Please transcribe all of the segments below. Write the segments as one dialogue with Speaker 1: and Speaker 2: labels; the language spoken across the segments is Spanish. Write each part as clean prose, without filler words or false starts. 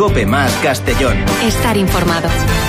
Speaker 1: COPE Más Castellón.
Speaker 2: Estar informado.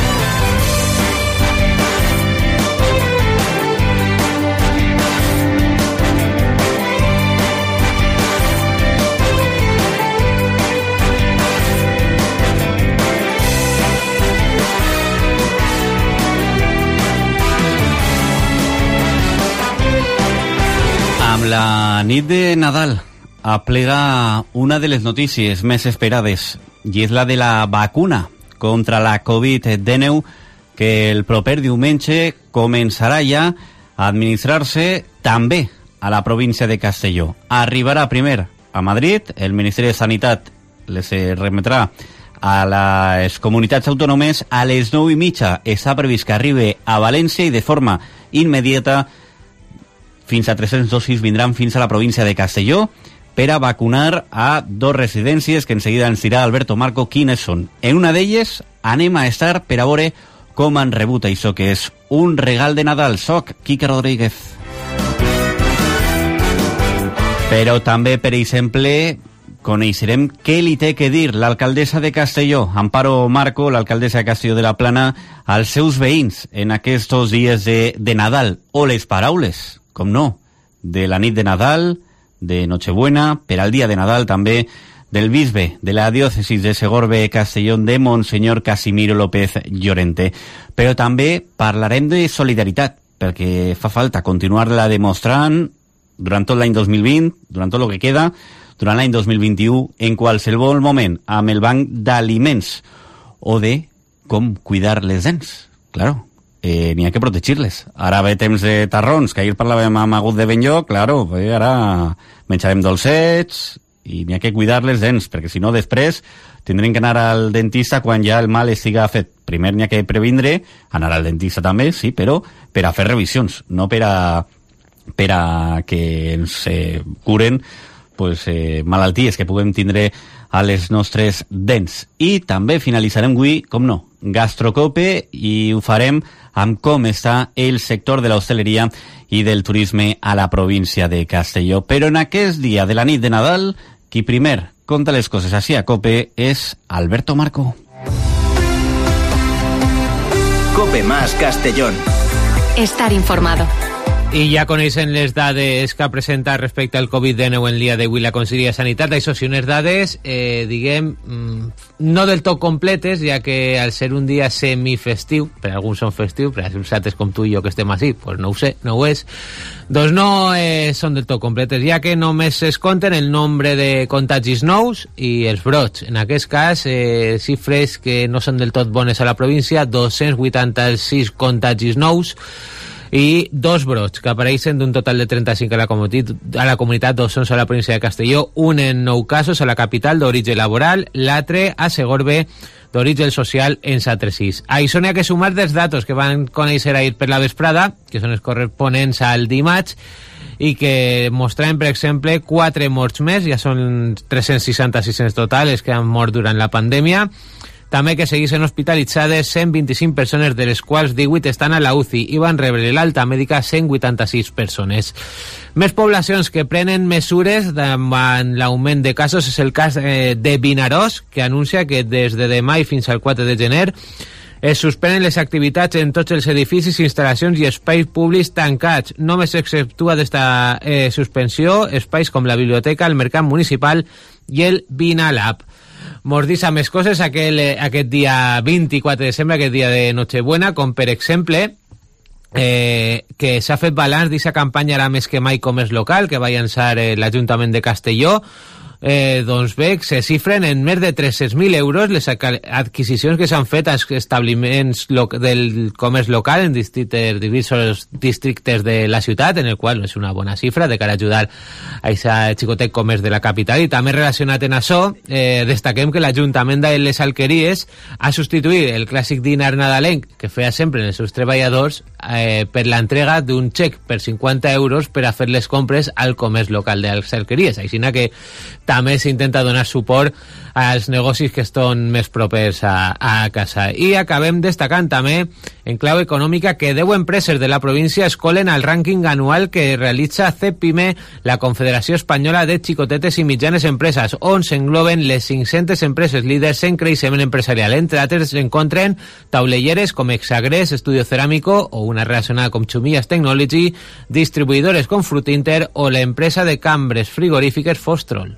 Speaker 3: Amb la nit de Nadal aplega una de les notícies més esperades, i és la de la vacuna contra la Covid-19, que el proper diumenge començarà ja a administrar-se també a la província de Castelló. Arribarà primer a Madrid, el Ministeri de Sanitat les remetrà a les comunitats autònomes a les 9:30. Està previst que arribi a València i de forma immediata fins a 300 dosis vindran fins a la província de Castelló per a vacunar a 2 residències que en seguida ens dirà Alberto Marco quines són. En una d'elles anem a estar per a veure com han rebut això, que és un regal de Nadal. Soc Quique Rodríguez. Però també, per exemple, coneixerem què li té que dir l'alcaldessa de Castelló, Amparo Marco, l'alcaldessa de Castelló de la Plana, als seus veïns en aquests dies de Nadal, o les paraules, com no, de la nit de Nadal, de Nochebuena, per al dia de Nadal també, del bisbe de la diòcesis de Segorbe-Castellón, de Monsenyor Casimiro López Llorente. Però també parlarem de solidaritat, perquè fa falta continuar-la demostrant durant tot l'any 2020, durant tot el que queda, durant l'any 2021, en qualsevol moment, amb el banc d'aliments, o de com cuidar les dents. Claro, n'hi ha que protegir-les. Ara ve temps de tarrons, que ahir parlàvem amb Agut de Benlloc, claro, ara menjarem dolcets i n'hi ha que cuidar les dents, perquè si no després tindrem que anar al dentista quan ja el mal estiga fet. Primer n'hi ha que previndre, anar al dentista també, sí, però per a fer revisions, no per a que ens curen malalties que puguem tindre a les nostres dents. I també finalitzarem avui, com no, Gastrocope, i ho farem amb com està el sector de l'hostaleria i del turisme a la província de Castelló. Però en aquest dia de la nit de Nadal, qui primer conta les coses així a Cope és Alberto Marco.
Speaker 1: COPE Más Castellón.
Speaker 2: Estar informado.
Speaker 4: I ja coneixen les dades que ha presentat respecte al Covid-19 en dia d'avui la Conselleria de Sanitat. Això sí, unes dades, diguem, no del tot completes, ja que al ser un dia semifestiu, per alguns són festiu, per als altres com tu i jo que estem així, pues no ho sé, no ho és, doncs no són del tot completes, ja que només es compten el nombre de contagis nous i els brots. En aquest cas, xifres que no són del tot bones a la província, 286 contagis nous, i 2 brots, que apareixen d'un total de 35 a la comunitat, 2 són a la província de Castelló, un en 9 casos a la capital d'origen laboral, l'altre a Segorbe d'origen social en altres 6. A això n'hi ha que sumar dels datos que van conèixer ahir per la vesprada, que són els corresponents al dimarts, i que mostraven, per exemple, 4 morts més, ja són 366 en total, els que han mort durant la pandèmia. També que segueixen hospitalitzades 125 persones, de les quals 18 estan a la UCI i van rebre l'alta mèdica 186 persones. Més poblacions que prenen mesures davant l'augment de casos és el cas de Vinaròs, que anuncia que des de demà i fins al 4 de gener es suspenen les activitats en tots els edificis, instal·lacions i espais públics tancats. Només s'exceptua d'esta suspensió espais com la biblioteca, el mercat municipal i el Vinalab. Mos dic més coses aquest dia 24 de desembre, aquest dia de Nochebuena, com per exemple que s'ha fet balanç d'aquesta campanya ara més que mai comerç local que va llançar l'Ajuntament de Castelló. Doncs bé, se xifren en més de 300.000 euros les adquisicions que s'han fet als establiments del comerç local en diversos districtes de la ciutat, en el qual és una bona xifra de cara a ajudar a aquest xicotet comerç de la capital. I també relacionat en això, destaquem que l'Ajuntament de les Alqueries ha substituït el clàssic dinar nadalenc que feia sempre els seus treballadors per l'entrega d'un xec per 50 euros per a fer les compres al comerç local de les Alqueries. Així que també s'intenta donar suport als negocis que estan més propers a casa. I acabem destacant també en clau econòmica que 10 empreses de la província escolen al rànquing anual que realitza CEPIME, la Confederació Espanyola de Xicotetes i Mitjanes Empreses, on s'engloben les 500 empreses líders en creixement empresarial. Entre altres s'encontren taulelleres com Hexagrés, Estudio Cerámico o una relacionada com Chumillas Technology, distribuïdores com Frutinter o l'empresa de cambres frigorífiques Fostrol.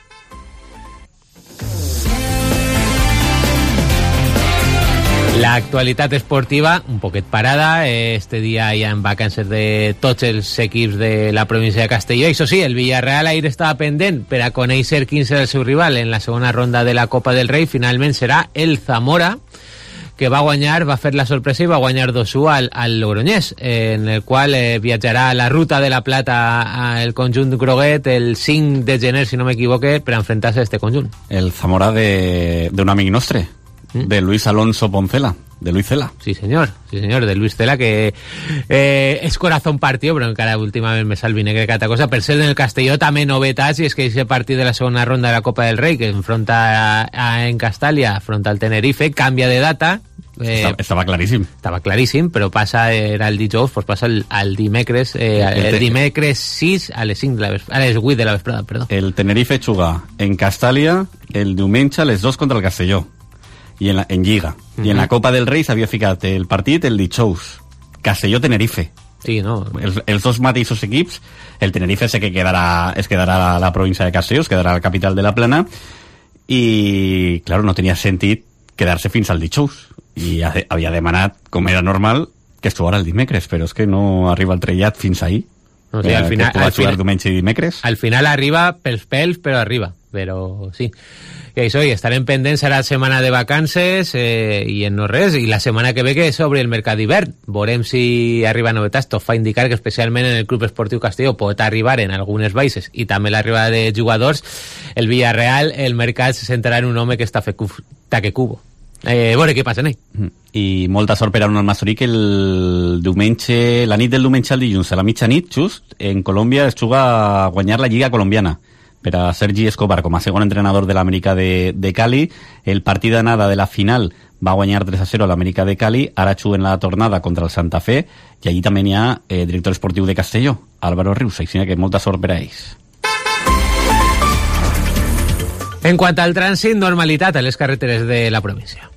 Speaker 4: L'actualitat esportiva, un poquet parada. Este dia hi ha vacances de tots els equips de la província de Castelló. Això sí, el Villarreal ahir estava pendent per a conèixer quin serà el seu rival en la segona ronda de la Copa del Rei. Finalment serà el Zamora, que va guanyar, va fer la sorpresa i va guanyar 2-1 al Logroñés, en el qual viatjarà a la Ruta de la Plata el conjunt groguet el 5 de gener, si no m'equivoque, per enfrentar-se a este conjunt.
Speaker 3: El Zamora d'un amic nostre, de Luis Alonso Poncela, de Luis Cela.
Speaker 4: Sí, señor, de Luis Cela, que és corazón partido, però encara últimament me sal vinegre cada cosa. Per ser en el Castelló també novetats, i és que aquest partit de la segona ronda de la Copa del Rei, que enfronta en Castàlia, afronta el Tenerife, canvia de data.
Speaker 3: Estava claríssim.
Speaker 4: Estava claríssim, però era el dijous, pues passa al dimecres, el dimecres 6 a les 5 de la vesprada, a les 8 de la vesprada, perdó.
Speaker 3: El Tenerife juga en Castàlia el diumenge a les 2 contra el Castelló, i en Lliga. I en la Copa del Rei s'havia ficat el partit el dijous. Castelló-Tenerife.
Speaker 4: Sí, no?
Speaker 3: Els dos mateixos equips. El Tenerife sé que es quedarà a la província de Castelló, es quedarà a la capital de la Plana, i, claro, no tenia sentit quedar-se fins al dijous. I havia demanat, com era normal, que es trobara el dimecres, però és que no arriba el trellat fins ahir.
Speaker 4: No, sí, al final
Speaker 3: diumenge i dimecres.
Speaker 4: Al final arriba pels pèls, però arriba. Però sí. I això, i estarem pendents, serà setmana de vacances i en no res, i la setmana que ve que s'obre el mercat d'hivern. Veurem si arriba novetats. Tot fa indicar que especialment en el Club Esportiu Castelló pot arribar en algunes baixes i també l'arribada de jugadors. El Villarreal, el mercat se centrarà en un home que està fet taque cubo. Veure què passa,
Speaker 3: I molta sort per a un Masorí, que el diumenge, la nit del diumenge al dilluns a la mitjanit, just, en Colòmbia es juga a guanyar la Lliga Colombiana per a Sergi Escobar com a segon entrenador de l'Amèrica de Cali. El partit d'anada de la final va guanyar 3-0 a l'Amèrica de Cali, ara juguen la tornada contra el Santa Fe, i allí també n'hi ha director esportiu de Castelló, Álvaro Rius, així que molta sort per a ells.
Speaker 4: En quant al trànsit, normalitat a les carreteres de la província.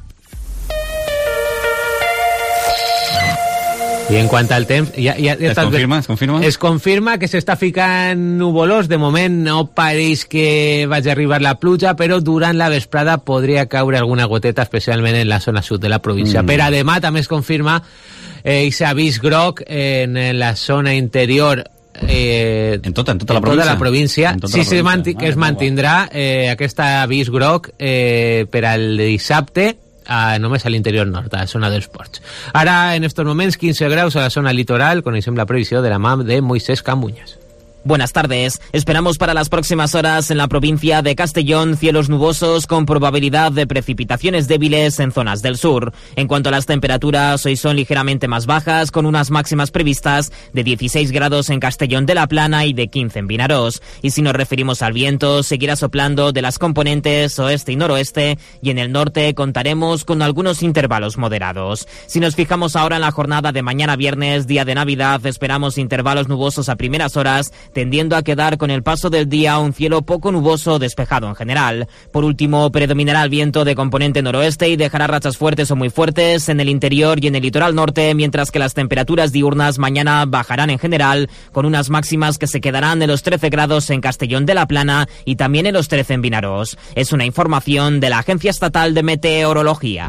Speaker 4: I en quant al temps... Es confirma que s'està ficant nuvolós. De moment no pareix que vagi a arribar la pluja, però durant la vesprada podria caure alguna goteta, especialment en la zona sud de la província. Per a demà també es confirma aquest avís groc en la zona interior,
Speaker 3: en tota la província.
Speaker 4: Que es mantindrà aquest avís groc per al dissabte, només a l'interior nord, a la zona dels ports. Ara, en estos moments, 15 graus a la zona litoral. Coneixem la previsió de la mà de Moisés Cambuñas.
Speaker 5: Buenas tardes. Esperamos para las próximas horas en la provincia de Castellón cielos nubosos con probabilidad de precipitaciones débiles en zonas del sur. En cuanto a las temperaturas, hoy son ligeramente más bajas, con unas máximas previstas de 16 grados en Castellón de la Plana y de 15 en Vinarós. Y si nos referimos al viento, seguirá soplando de las componentes oeste y noroeste, y en el norte contaremos con algunos intervalos moderados. Si nos fijamos ahora en la jornada de mañana viernes, día de Navidad, esperamos intervalos nubosos a primeras horas, tendiendo a quedar con el paso del día un cielo poco nuboso despejado en general. Por último, predominará el viento de componente noroeste y dejará rachas fuertes o muy fuertes en el interior y en el litoral norte, mientras que las temperaturas diurnas mañana bajarán en general, con unas máximas que se quedarán en los 13 grados en Castellón de la Plana y también en los 13 en Vinarós. Es una información de la Agencia Estatal de Meteorología.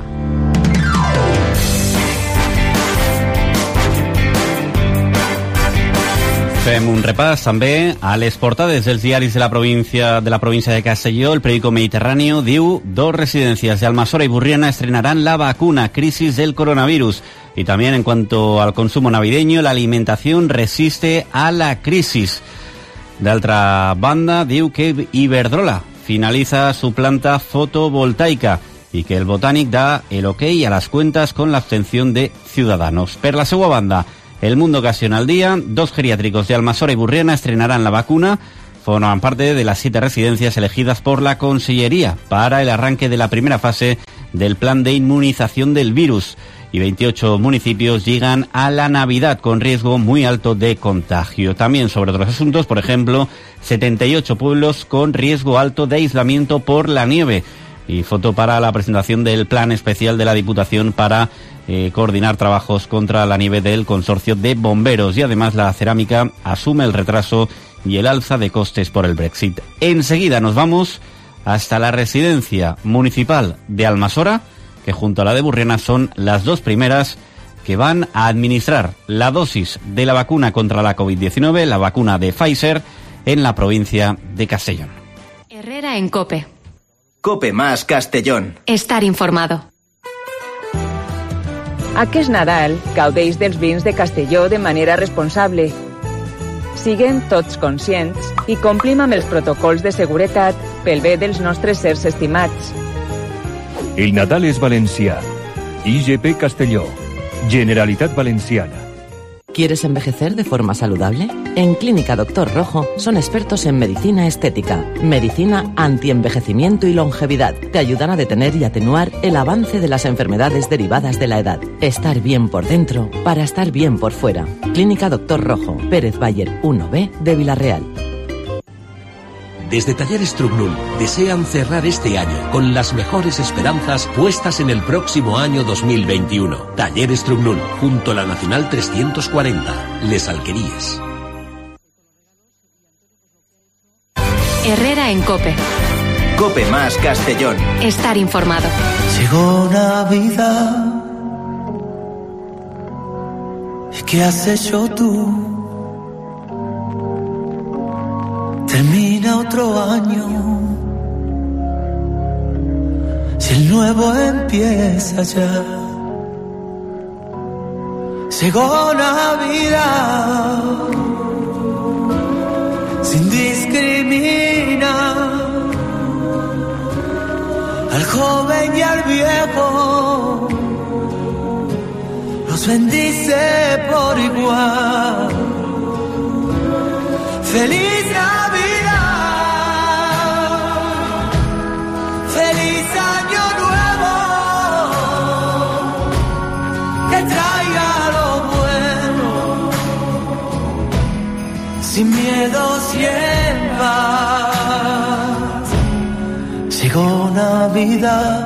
Speaker 3: Fem un repàs també a les portades dels diaris de la província de Castelló. El periódico Mediterráneo diu: 2 residencias de Almasora y Burriana estrenarán la vacuna, crisis del coronavirus. Y también en cuanto al consumo navideño, la alimentación resiste a la crisis. D'altra banda, diu que Iberdrola finaliza su planta fotovoltaica y que el Botánic da el ok a las cuentas con la abstención de Ciudadanos. Per la seva banda, El Mundo ocasiona al día: 2 geriátricos de Almasora y Burriana estrenarán la vacuna. Forman parte de las 7 residencias elegidas por la Consellería para el arranque de la primera fase del plan de inmunización del virus. y 28 municipios llegan a la Navidad con riesgo muy alto de contagio. También sobre otros asuntos, por ejemplo, 78 pueblos con riesgo alto de aislamiento por la nieve. Y foto para la presentación del plan especial de la Diputación para coordinar trabajos contra la nieve del Consorcio de Bomberos. Y además la cerámica asume el retraso y el alza de costes por el Brexit. Enseguida nos vamos hasta la residencia municipal de Almasora, que junto a la de Burriana son las dos primeras que van a administrar la dosis de la vacuna contra la COVID-19, la vacuna de Pfizer, en la provincia de Castellón.
Speaker 2: Herrera en COPE.
Speaker 1: COPE más Castellón.
Speaker 2: Estar informado.
Speaker 6: Aquest Nadal gaudeix dels vins de Castelló de manera responsable. Siguem tots conscients i complim amb els protocols de seguretat pel bé dels nostres sers estimats.
Speaker 7: El Nadal és valencià. IGP Castelló. Generalitat Valenciana.
Speaker 8: ¿Quieres envejecer de forma saludable? En Clínica Doctor Rojo son expertos en medicina estética, medicina antienvejecimiento y longevidad. Te ayudan a detener y atenuar el avance de las enfermedades derivadas de la edad. Estar bien por dentro para estar bien por fuera. Clínica Doctor Rojo, Pérez Bayer 1B de Villarreal.
Speaker 9: Desde Talleres Trugnul desean cerrar este año con las mejores esperanzas puestas en el próximo año 2021. Talleres Trugnul, junto a la Nacional 340, Les Alquerías.
Speaker 2: Herrera en COPE.
Speaker 1: COPE más Castellón.
Speaker 2: Estar informado.
Speaker 10: Llegó Navidad. ¿Y qué has hecho tú? Termina otro año, si el nuevo empieza ya. Llegó Navidad, sin discriminar al joven y al viejo, los bendice por igual. ¡Feliz Navidad! ¡Feliz Año Nuevo! Que traiga lo bueno, sin miedos y en paz. Llegó Navidad,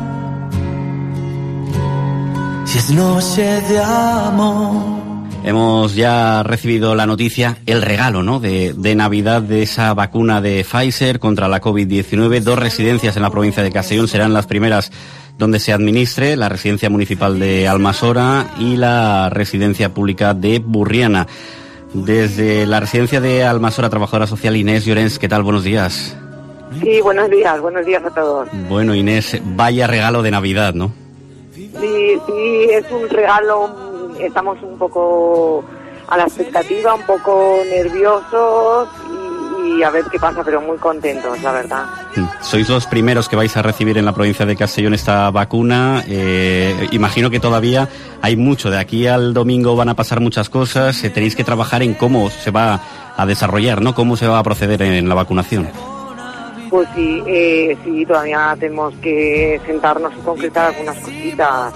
Speaker 10: y es noche de amor.
Speaker 3: Hemos ya recibido la noticia, el regalo, ¿no?, de Navidad de esa vacuna de Pfizer contra la COVID-19. 2 residencias en la provincia de Castellón serán las primeras donde se administre, la residencia municipal de Almasora y la residencia pública de Burriana. Desde la residencia de Almasora, trabajadora social Inés Llorens, ¿qué tal? Buenos días.
Speaker 11: Sí, buenos días a todos.
Speaker 3: Bueno, Inés, vaya regalo de Navidad, ¿no?
Speaker 11: Sí, es un regalo. Estamos un poco a la expectativa, un poco nerviosos y a ver qué pasa, pero muy contentos, la verdad.
Speaker 3: Sois los primeros que vais a recibir en la provincia de Castellón esta vacuna. Imagino que todavía hay mucho. De aquí al domingo van a pasar muchas cosas. Tenéis que trabajar en cómo se va a desarrollar, ¿no? Cómo se va a proceder en la vacunación.
Speaker 11: Pues sí, todavía tenemos que sentarnos y concretar algunas cositas.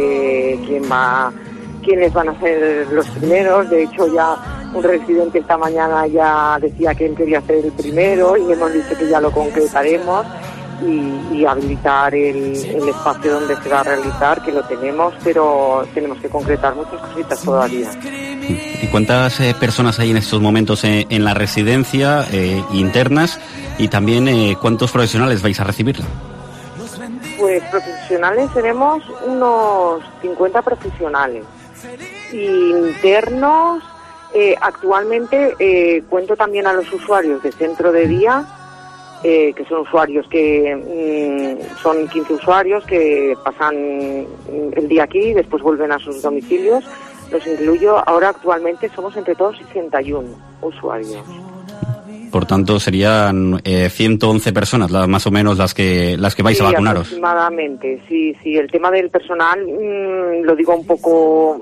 Speaker 11: ¿Quiénes van a ser los primeros? De hecho, ya un residente esta mañana ya decía que él quería ser el primero y hemos dicho que ya lo concretaremos y habilitar el espacio donde se va a realizar, que lo tenemos, pero tenemos que concretar muchas cositas todavía.
Speaker 3: ¿Y cuántas personas hay en estos momentos en la residencia internas? Y también, ¿cuántos profesionales vais a recibirla?
Speaker 11: Pues profesionales tenemos unos 50 profesionales. Internos, actualmente cuento también a los usuarios de centro de día, que son usuarios que son 15 usuarios que pasan el día aquí y después vuelven a sus domicilios. Los incluyo. Ahora actualmente somos entre todos 61 usuarios.
Speaker 3: Por tanto, serían 111 personas, más o menos, las que vais a vacunaros.
Speaker 11: Aproximadamente, sí. El tema del personal lo digo un poco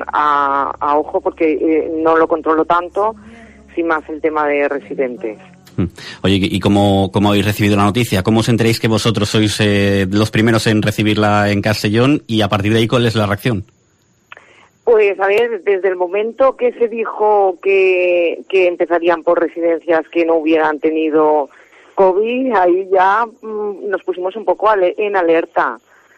Speaker 11: a ojo porque no lo controlo tanto, sin más el tema de residentes.
Speaker 3: Oye, ¿y cómo habéis recibido la noticia? ¿Cómo os enteréis que vosotros sois los primeros en recibirla en Castellón y a partir de ahí cuál es la reacción?
Speaker 11: Pues a ver, desde el momento que se dijo que empezarían por residencias que no hubieran tenido COVID, ahí ya nos pusimos un poco en alerta.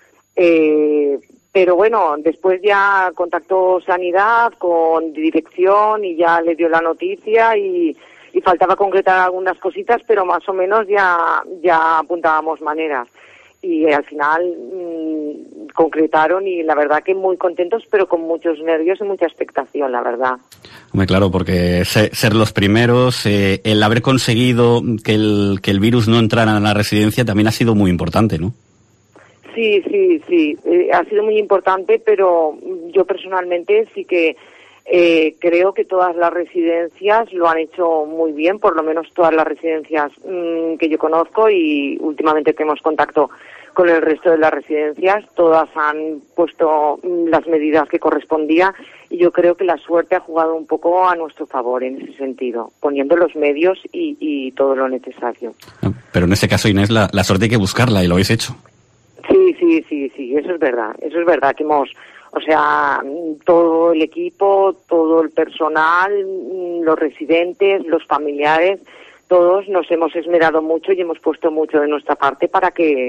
Speaker 11: Pero bueno, después ya contactó Sanidad con dirección y ya le dio la noticia y faltaba concretar algunas cositas, pero más o menos ya apuntábamos maneras. Y al final concretaron y la verdad que muy contentos, pero con muchos nervios y mucha expectación, la verdad.
Speaker 3: Hombre, claro, porque ser los primeros, el haber conseguido que el virus no entrara en la residencia también ha sido muy importante, ¿no?
Speaker 11: Sí, ha sido muy importante, pero yo personalmente sí que creo que todas las residencias lo han hecho muy bien, por lo menos todas las residencias que yo conozco y últimamente tenemos contacto con el resto de las residencias, todas han puesto las medidas que correspondía y yo creo que la suerte ha jugado un poco a nuestro favor en ese sentido, poniendo los medios y todo lo necesario.
Speaker 3: Pero en ese caso, Inés, la suerte hay que buscarla y lo habéis hecho.
Speaker 11: Sí, eso es verdad que hemos, o sea, todo el equipo, todo el personal, los residentes, los familiares, todos nos hemos esmerado mucho y hemos puesto mucho de nuestra parte para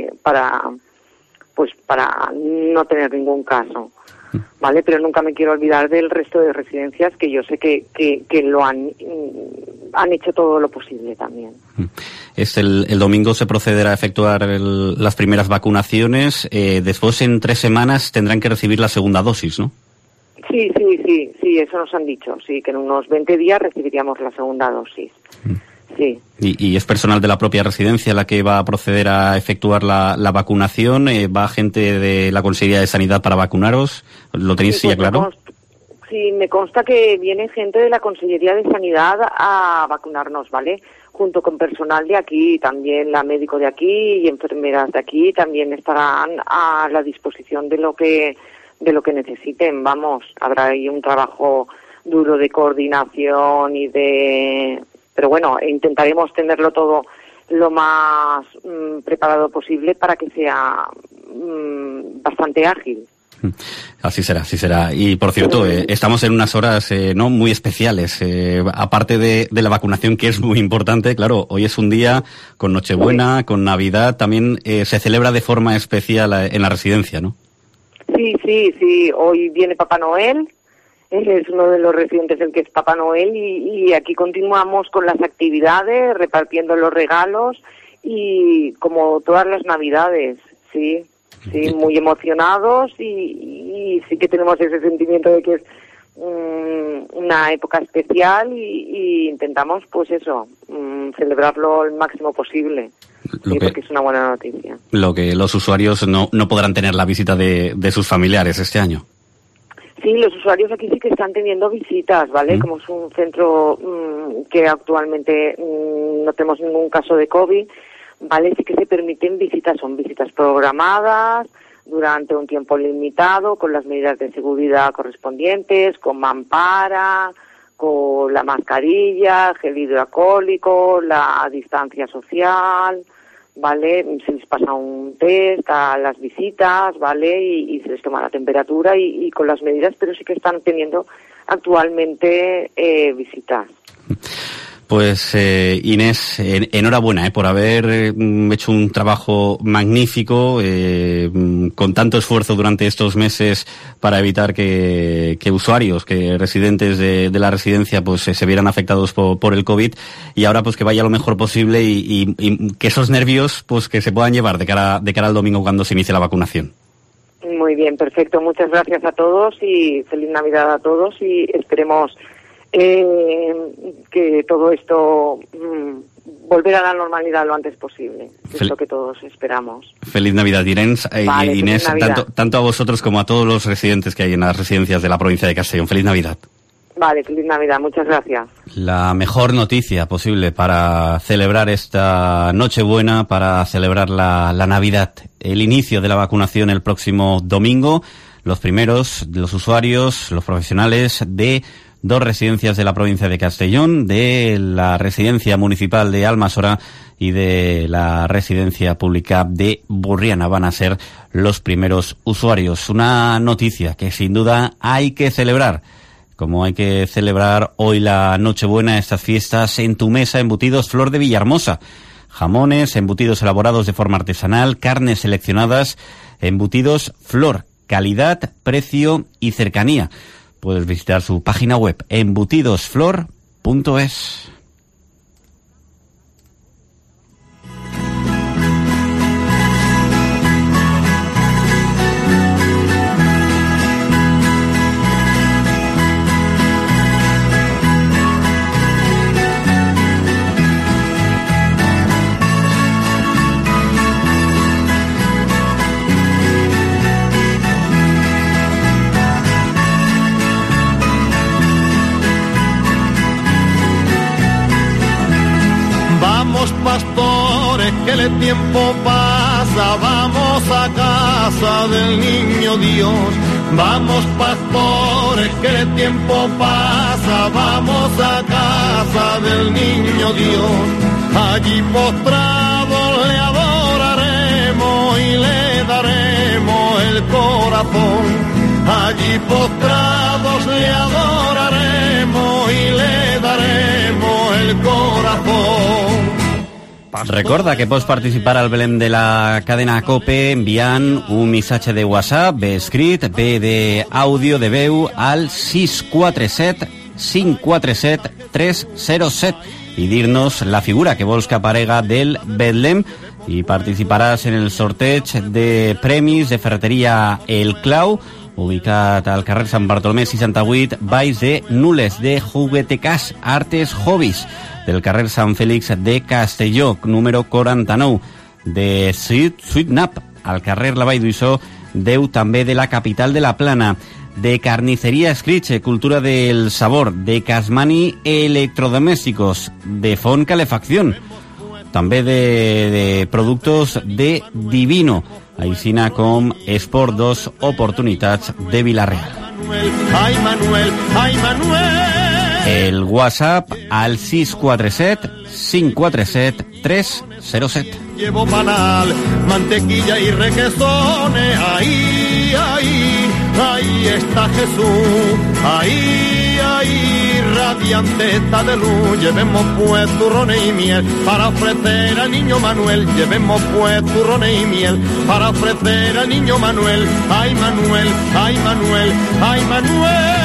Speaker 11: no tener ningún caso, ¿vale? Pero nunca me quiero olvidar del resto de residencias que yo sé que lo han hecho todo lo posible también.
Speaker 3: El domingo se procederá a efectuar las primeras vacunaciones. Después, en 3 semanas, tendrán que recibir la segunda dosis, ¿no?
Speaker 11: Sí, eso nos han dicho. Sí, que en unos 20 días recibiríamos la segunda dosis. Sí.
Speaker 3: ¿Y es personal de la propia residencia la que va a proceder a efectuar la vacunación? ¿Va gente de la Consejería de Sanidad para vacunaros? ¿Lo tenéis ya claro?
Speaker 11: Sí, me consta que viene gente de la Consellería de Sanidad a vacunarnos, ¿vale? Junto con personal de aquí, también la médico de aquí y enfermeras de aquí también estarán a la disposición de lo que necesiten. Vamos, habrá ahí un trabajo duro de coordinación pero bueno, intentaremos tenerlo todo lo más preparado posible para que sea bastante ágil.
Speaker 3: Así será. Y por cierto, estamos en unas horas no muy especiales. Aparte de la vacunación, que es muy importante, claro, hoy es un día con Nochebuena, con Navidad, también se celebra de forma especial en la residencia, ¿no?
Speaker 11: Sí. Hoy viene Papá Noel. Él es uno de los residentes el que es Papá Noel y aquí continuamos con las actividades, repartiendo los regalos y como todas las Navidades, sí, muy emocionados y sí que tenemos ese sentimiento de que es una época especial y intentamos pues eso, celebrarlo el máximo posible. Porque es una buena noticia.
Speaker 3: Lo que los usuarios no podrán tener la visita de sus familiares este año.
Speaker 11: Sí, los usuarios aquí sí que están teniendo visitas, ¿vale? Como es un centro que actualmente no tenemos ningún caso de COVID, ¿vale? Sí que se permiten visitas, son visitas programadas durante un tiempo limitado, con las medidas de seguridad correspondientes, con mampara, con la mascarilla, gel hidroalcohólico, la distancia social, ¿vale? Se les pasa un test a las visitas, ¿vale? Y se les toma la temperatura y con las medidas, pero sí que están teniendo actualmente visitas.
Speaker 3: Pues Inés, enhorabuena por haber hecho un trabajo magnífico, con tanto esfuerzo durante estos meses para evitar que usuarios, que residentes de la residencia pues se vieran afectados por el COVID, y ahora pues que vaya lo mejor posible y que esos nervios pues que se puedan llevar de cara al domingo cuando se inicie la vacunación.
Speaker 11: Muy bien, perfecto. Muchas gracias a todos y feliz Navidad a todos y esperemos que todo esto volver a la normalidad lo antes posible. Es lo que todos esperamos.
Speaker 3: Feliz Navidad, Inés.
Speaker 11: Vale,
Speaker 3: Inés,
Speaker 11: feliz Navidad.
Speaker 3: Tanto a vosotros como a todos los residentes que hay en las residencias de la provincia de Castellón. Feliz Navidad.
Speaker 11: Vale, feliz Navidad. Muchas gracias.
Speaker 3: La mejor noticia posible para celebrar esta Nochebuena, para celebrar la Navidad. El inicio de la vacunación el próximo domingo. Los primeros, los usuarios, los profesionales de dos residencias de la provincia de Castellón, de la residencia municipal de Almasora y de la residencia pública de Burriana. Van a ser los primeros usuarios. Una noticia que sin duda hay que celebrar, como hay que celebrar hoy la Nochebuena, estas fiestas en tu mesa. Embutidos Flor de Villahermosa. Jamones, embutidos elaborados de forma artesanal, carnes seleccionadas, embutidos Flor, calidad, precio y cercanía. Puedes visitar su página web, embutidosflor.es.
Speaker 12: Pastores, que el tiempo pasa, vamos a casa del niño Dios. Vamos pastores, que el tiempo pasa, vamos a casa del niño Dios. Allí postrados le adoraremos y le daremos el corazón. Allí postrados le adoraremos y le daremos el corazón.
Speaker 3: Recorda que pots participar al Belén de la cadena COPE enviant un missatge de WhatsApp, bé escrit, bé d'àudio, de veu, al 647 547 307 i dir-nos la figura que vols que aparega del Betlem i participaràs en el sorteig de premis de ferreteria El Clau, ubicat al carrer Sant Bartolomé 68, baix de Nules, de Juguetecàs Artes Hobbies, del carrer Sant Fèlix de Castelló, número 49, de Sweetnap, al carrer La Vall d'Uixó, 10 també de la capital de la Plana, de Carnicería Escritxe, Cultura del Sabor, de Casmani Electrodomésticos, de Font Calefacción, també de productos de Divino, aixina com Esport 2 Oportunitats de Vilareal.
Speaker 12: Ai Manuel, ai Manuel.
Speaker 3: El WhatsApp al 647 547 307.
Speaker 12: Llevo panal, mantequilla y requesones, ahí, ahí, ahí está Jesús, ahí, ahí, radiante está de luz. Llevemos pues turrones y miel para ofrecer al niño Manuel. Llevemos pues turrones y miel para ofrecer al niño Manuel. Ay Manuel, ay Manuel, ay Manuel.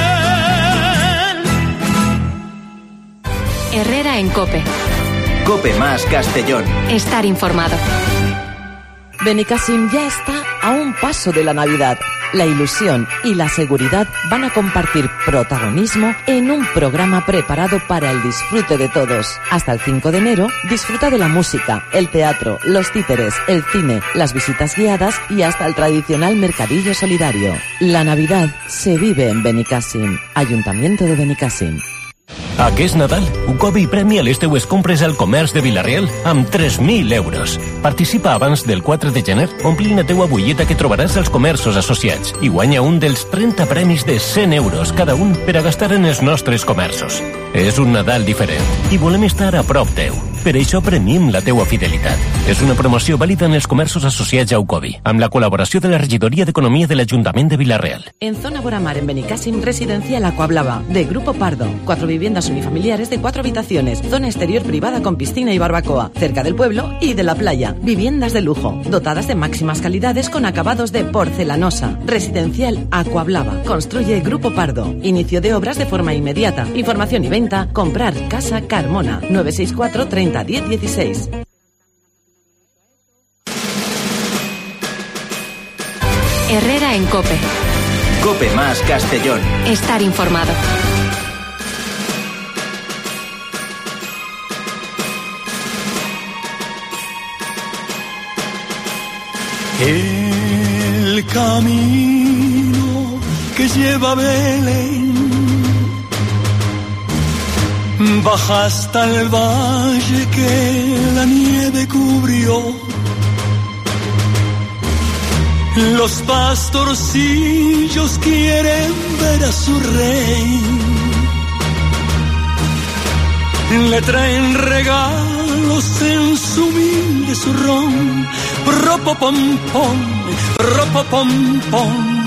Speaker 2: Herrera en COPE.
Speaker 1: COPE más Castellón.
Speaker 2: Estar informado.
Speaker 8: Benicàssim ya está a un paso de la Navidad. La ilusión y la seguridad van a compartir protagonismo en un programa preparado para el disfrute de todos. Hasta el 5 de enero, disfruta de la música, el teatro, los títeres, el cine, las visitas guiadas y hasta el tradicional mercadillo solidario. La Navidad se vive en Benicàssim. Ayuntamiento de Benicàssim.
Speaker 9: Aquest Nadal, Ucobi premia les teues compres al comerç de Vila-real amb 3.000 euros. Participa abans del 4 de gener omplint la teua butlleta que trobaràs als comerços associats i guanya un dels 30 premis de 100 euros cada un per a gastar en els nostres comerços. És un Nadal diferent i volem estar a prop teu. Per això premiem la teua fidelitat. És una promoció vàlida en els comerços associats a Ucobi, amb la col·laboració de la Regidoria d'Economia de l'Ajuntament de Vila-real.
Speaker 8: En Zona Boramar, en Benicàssim, residencial Aquablava, de Grupo Pardo. 4 viviendas unifamiliares de 4 habitaciones, zona exterior privada con piscina y barbacoa, cerca del pueblo y de la playa. Viviendas de lujo, dotadas de máximas calidades con acabados de porcelanosa. Residencial Aquablava. Construye Grupo Pardo. Inicio de obras de forma inmediata. Información y venta, comprar Casa Carmona. 964 30 10 16.
Speaker 2: Herrera en COPE.
Speaker 1: COPE más Castellón.
Speaker 2: Estar informado.
Speaker 10: El camino que lleva a Belén baja hasta el valle que la nieve cubrió. Los pastorcillos quieren ver a su rey le traen regalos en su humilde zurrón. Ropopompón, ropopompón.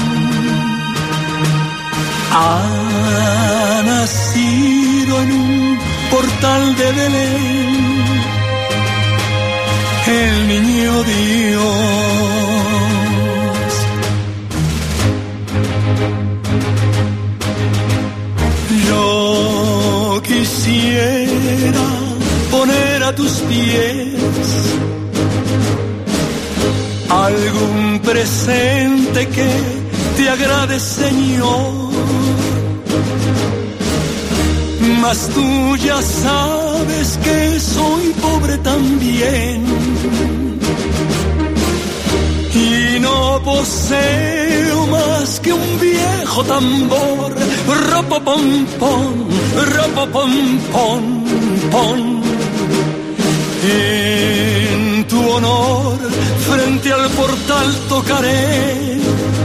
Speaker 10: Ha nacido en un portal de Belén el niño Dios. Yo quisiera poner a tus pies algún presente que te agrade, Señor. Mas tú ya sabes que soy pobre también y no poseo más que un viejo tambor. Ropopompón, ropopompón, pon. En tu honor frente al portal tocaré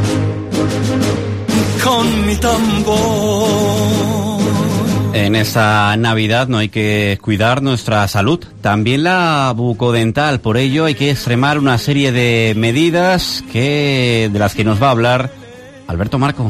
Speaker 10: con mi tambor.
Speaker 3: En esta Navidad no hay que cuidar nuestra salud, también la bucodental. Por ello hay que extremar una serie de medidas de las que nos va a hablar Alberto Marco.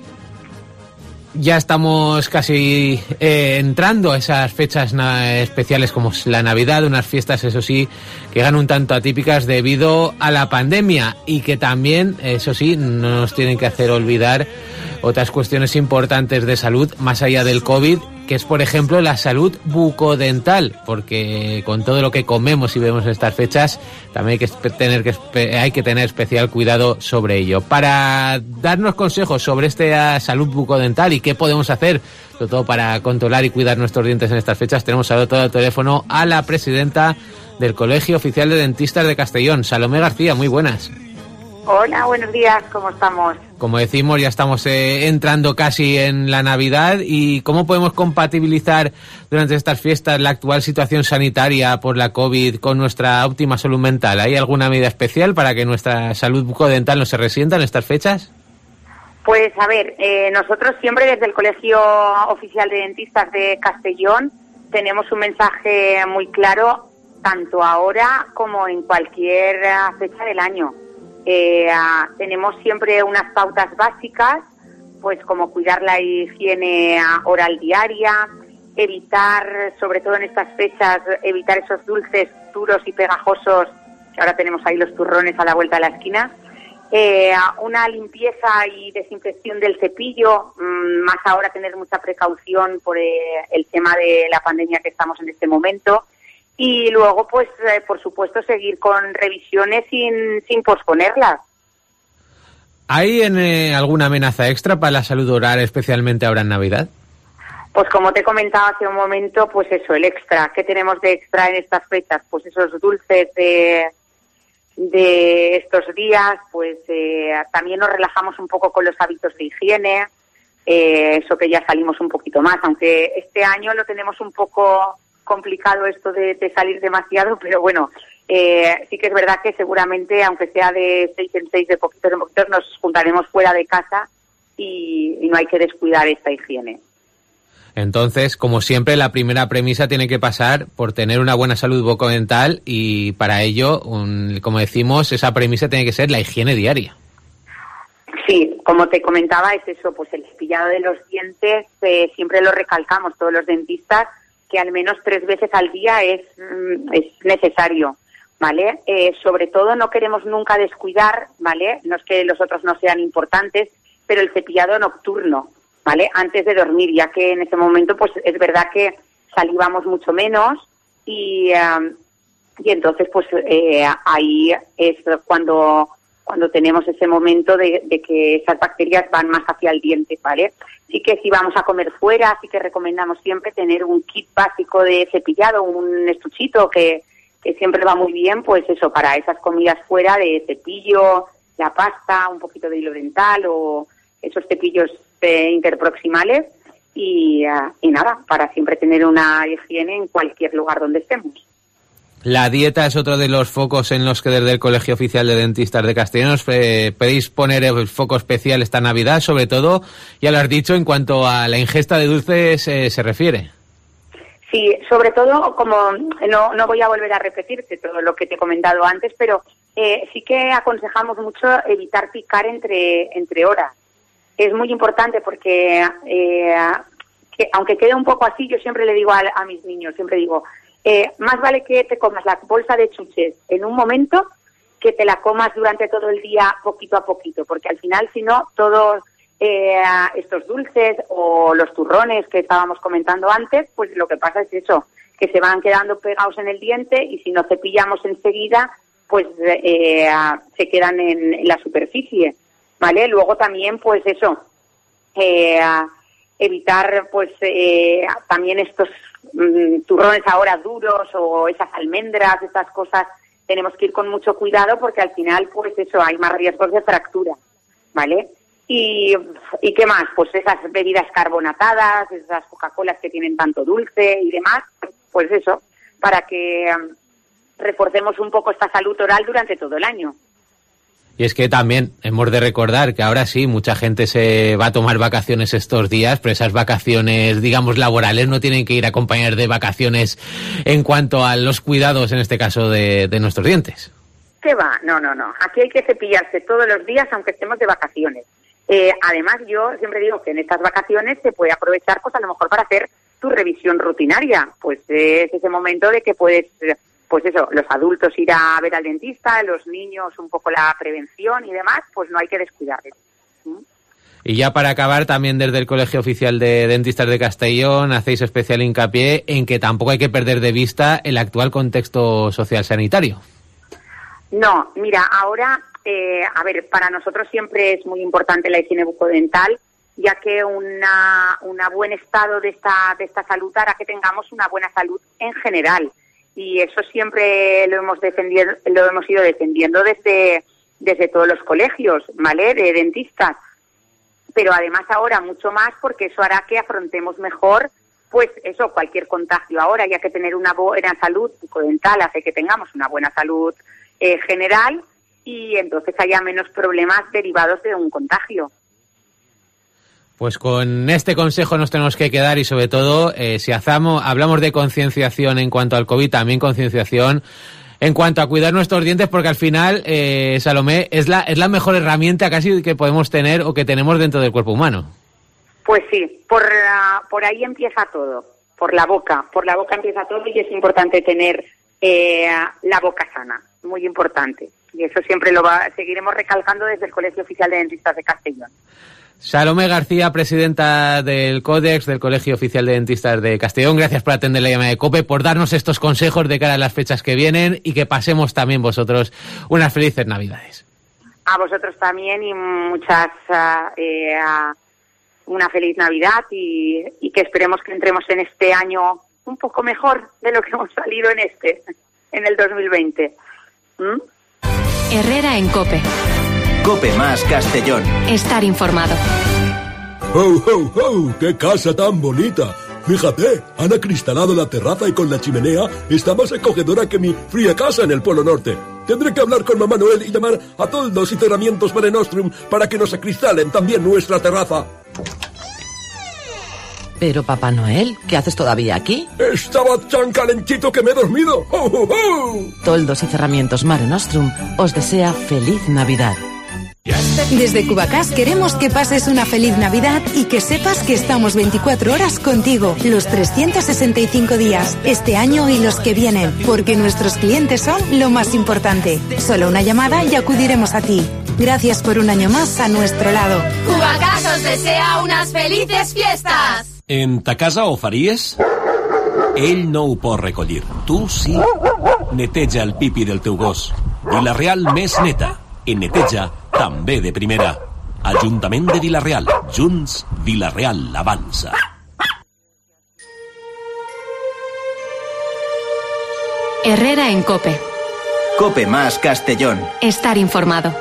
Speaker 4: Ya estamos casi entrando a esas fechas especiales como la Navidad, unas fiestas, eso sí, que ganan un tanto atípicas debido a la pandemia y que también, eso sí, no nos tienen que hacer olvidar otras cuestiones importantes de salud más allá del COVID, que es, por ejemplo, la salud bucodental, porque con todo lo que comemos y vemos en estas fechas, también hay que tener especial cuidado sobre ello. Para darnos consejos sobre esta salud bucodental y qué podemos hacer, sobre todo para controlar y cuidar nuestros dientes en estas fechas, tenemos al otro teléfono a la presidenta del Colegio Oficial de Dentistas de Castellón, Salomé García. Muy buenas.
Speaker 11: Hola, buenos días, ¿cómo estamos?
Speaker 4: Como decimos, ya estamos entrando casi en la Navidad. ¿Y cómo podemos compatibilizar durante estas fiestas la actual situación sanitaria por la COVID con nuestra óptima salud mental? ¿Hay alguna medida especial para que nuestra salud bucodental no se resienta en estas fechas?
Speaker 11: Pues a ver, nosotros siempre desde el Colegio Oficial de Dentistas de Castellón tenemos un mensaje muy claro, tanto ahora como en cualquier fecha del año. Tenemos siempre unas pautas básicas, pues como cuidar la higiene oral diaria, evitar, sobre todo en estas fechas, evitar esos dulces duros y pegajosos, que ahora tenemos ahí los turrones a la vuelta de la esquina, una limpieza y desinfección del cepillo, más ahora tener mucha precaución por el tema de la pandemia que estamos en este momento. Y luego, pues, por supuesto, seguir con revisiones sin posponerlas.
Speaker 4: ¿Hay alguna amenaza extra para la salud oral, especialmente ahora en Navidad?
Speaker 11: Pues como te comentaba hace un momento, pues eso, el extra. ¿Qué tenemos de extra en estas fechas? Pues esos dulces de estos días, pues también nos relajamos un poco con los hábitos de higiene, eso que ya salimos un poquito más, aunque este año lo tenemos un poco complicado esto de salir demasiado, pero bueno, sí que es verdad que seguramente, aunque sea de 6 en 6, de poquitos en poquitos, nos juntaremos fuera de casa y no hay que descuidar esta higiene.
Speaker 4: Entonces, como siempre, la primera premisa tiene que pasar por tener una buena salud bucodental y para ello, como decimos, esa premisa tiene que ser la higiene diaria.
Speaker 11: Sí, como te comentaba, es eso, pues el cepillado de los dientes, siempre lo recalcamos todos los dentistas, que al menos 3 veces al día es necesario, ¿vale? Sobre todo no queremos nunca descuidar, ¿vale? No es que los otros no sean importantes, pero el cepillado nocturno, ¿vale? Antes de dormir, ya que en ese momento, pues es verdad que salivamos mucho menos y entonces, pues ahí es cuando tenemos ese momento de que esas bacterias van más hacia el diente, ¿vale? Sí que si vamos a comer fuera, sí que recomendamos siempre tener un kit básico de cepillado, un estuchito que siempre va muy bien, pues eso, para esas comidas fuera de cepillo, la pasta, un poquito de hilo dental o esos cepillos interproximales y nada, para siempre tener una higiene en cualquier lugar donde estemos.
Speaker 4: La dieta es otro de los focos en los que desde el Colegio Oficial de Dentistas de Castellón podéis poner el foco especial esta Navidad, sobre todo, ya lo has dicho, en cuanto a la ingesta de dulces se refiere.
Speaker 13: Sí, sobre todo, como no voy a volver a repetirte todo lo que te he comentado antes, pero sí que aconsejamos mucho evitar picar entre horas. Es muy importante porque, que aunque quede un poco así, yo siempre le digo a mis niños, siempre digo, más vale que te comas la bolsa de chuches en un momento que te la comas durante todo el día poquito a poquito, porque al final, si no, todos estos dulces o los turrones que estábamos comentando antes, pues lo que pasa es eso, que se van quedando pegados en el diente y si no cepillamos enseguida, pues se quedan en la superficie, ¿vale? Luego también, pues eso, evitar pues también estos turrones ahora duros o esas almendras, estas cosas, tenemos que ir con mucho cuidado porque al final, pues eso, hay más riesgos de fractura, ¿vale? ¿Y qué más? Pues esas bebidas carbonatadas, esas Coca-Colas que tienen tanto dulce y demás, pues eso, para que reforcemos un poco esta salud oral durante todo el año.
Speaker 4: Y es que también hemos de recordar que ahora sí, mucha gente se va a tomar vacaciones estos días, pero esas vacaciones, digamos, laborales no tienen que ir acompañadas de vacaciones en cuanto a los cuidados, en este caso, de nuestros dientes.
Speaker 13: ¿Qué va? No. Aquí hay que cepillarse todos los días, aunque estemos de vacaciones. Además, yo siempre digo que en estas vacaciones se puede aprovechar, pues a lo mejor para hacer tu revisión rutinaria. Pues es ese momento de que puedes, pues eso, los adultos ir a ver al dentista, los niños un poco la prevención y demás, pues no hay que descuidarlo.
Speaker 4: Y ya para acabar, también desde el Colegio Oficial de Dentistas de Castellón hacéis especial hincapié en que tampoco hay que perder de vista el actual contexto social sanitario. No, mira, ahora, a ver, para nosotros siempre es muy importante la higiene bucodental, ya que un buen estado de esta salud hará que tengamos una buena salud en general. Y eso siempre lo hemos ido defendiendo desde todos los colegios, ¿vale?, de dentistas. Pero además ahora mucho más, porque eso hará que afrontemos mejor, pues eso, cualquier contagio ahora, ya que tener una buena salud bucodental hace que tengamos una buena salud general y entonces haya menos problemas derivados de un contagio. Pues con este consejo nos tenemos que quedar y sobre todo, si hablamos de concienciación en cuanto al COVID, también concienciación en cuanto a cuidar nuestros dientes, porque al final, Salomé, es la mejor herramienta casi que podemos tener o que tenemos dentro del cuerpo humano.
Speaker 13: Pues sí, por ahí empieza todo, por la boca empieza todo y es importante tener la boca sana, muy importante. Y eso siempre seguiremos recalcando desde el Colegio Oficial de Dentistas de Castellón.
Speaker 4: Salomé García, presidenta del Códex del Colegio Oficial de Dentistas de Castellón, gracias por atender la llamada de COPE, por darnos estos consejos de cara a las fechas que vienen y que pasemos también vosotros unas felices Navidades.
Speaker 13: A vosotros también y una feliz Navidad y que esperemos que entremos en este año un poco mejor de lo que hemos salido en el 2020.
Speaker 2: Herrera en COPE.
Speaker 1: COPE más Castellón.
Speaker 2: Estar informado.
Speaker 14: ¡Oh, oh, oh! ¡Qué casa tan bonita! Fíjate, han acristalado la terraza y con la chimenea está más acogedora que mi fría casa en el Polo Norte. Tendré que hablar con Mamá Noel y llamar a Toldos y Cerramientos Mare Nostrum para que nos acristalen también nuestra terraza.
Speaker 8: Pero, Papá Noel, ¿qué haces todavía aquí?
Speaker 14: Estaba tan calentito que me he dormido. ¡Oh, oh, oh!
Speaker 8: Toldos y Cerramientos Mare Nostrum os desea feliz Navidad.
Speaker 15: Desde Cubacas queremos que pases una feliz Navidad y que sepas que estamos 24 horas contigo, los 365 días, este año y los que vienen, porque nuestros clientes son lo más importante. Solo una llamada y acudiremos a ti. Gracias por un año más a nuestro lado.
Speaker 16: Cubacas os desea unas felices fiestas.
Speaker 9: En ta casa ho faries? Ell no ho pot recollir. Tu sí. Neteja el pipi del teu gos. Vila-real més neta. En neteja també de primera. Ajuntament de Vila-real. Junts, Vila-real avança.
Speaker 2: Herrera en COPE.
Speaker 1: COPE más Castellón.
Speaker 2: Estar informado.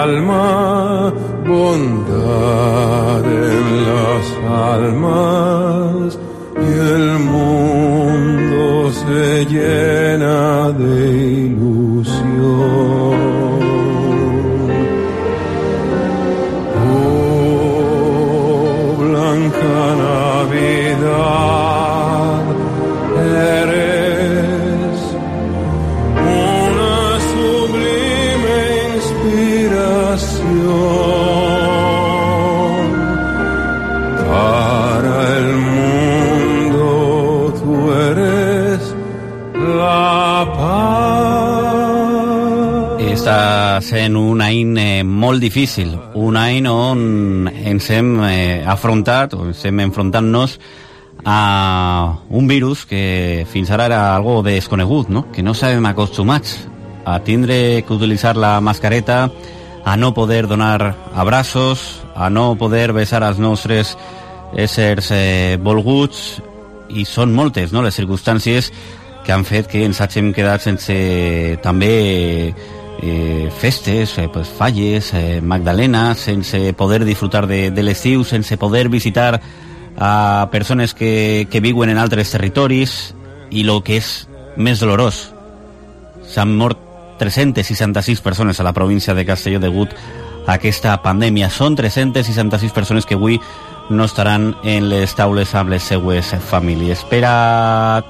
Speaker 17: alma, bondad en las almas, y el mundo se llena de ilusión. Oh, blanca Navidad, eres una sublime inspiración para el mundo. Tú eres la paz.
Speaker 3: Estàs en un any molt difícil, un any on ens hem afrontat, o ens hem enfrontant-nos a un virus que fins ara era algo desconegut, no? Que no estàvem acostumats a tindre que utilitzar la mascareta, a no poder donar abraços, a no poder besar els nostres éssers volguts, i són moltes, no?, les circumstàncies que han fet que ens hàgim quedat sense també festes, pues, falles, Magdalena, sense poder disfrutar de l'estiu, sense poder visitar a persones que viuen en altres territoris, i el que és més dolorós, s'han mort 366 persones a la província de Castelló degut a aquesta pandèmia. Són 366 persones que avui no estaran en les taules amb les seues famílies. Per a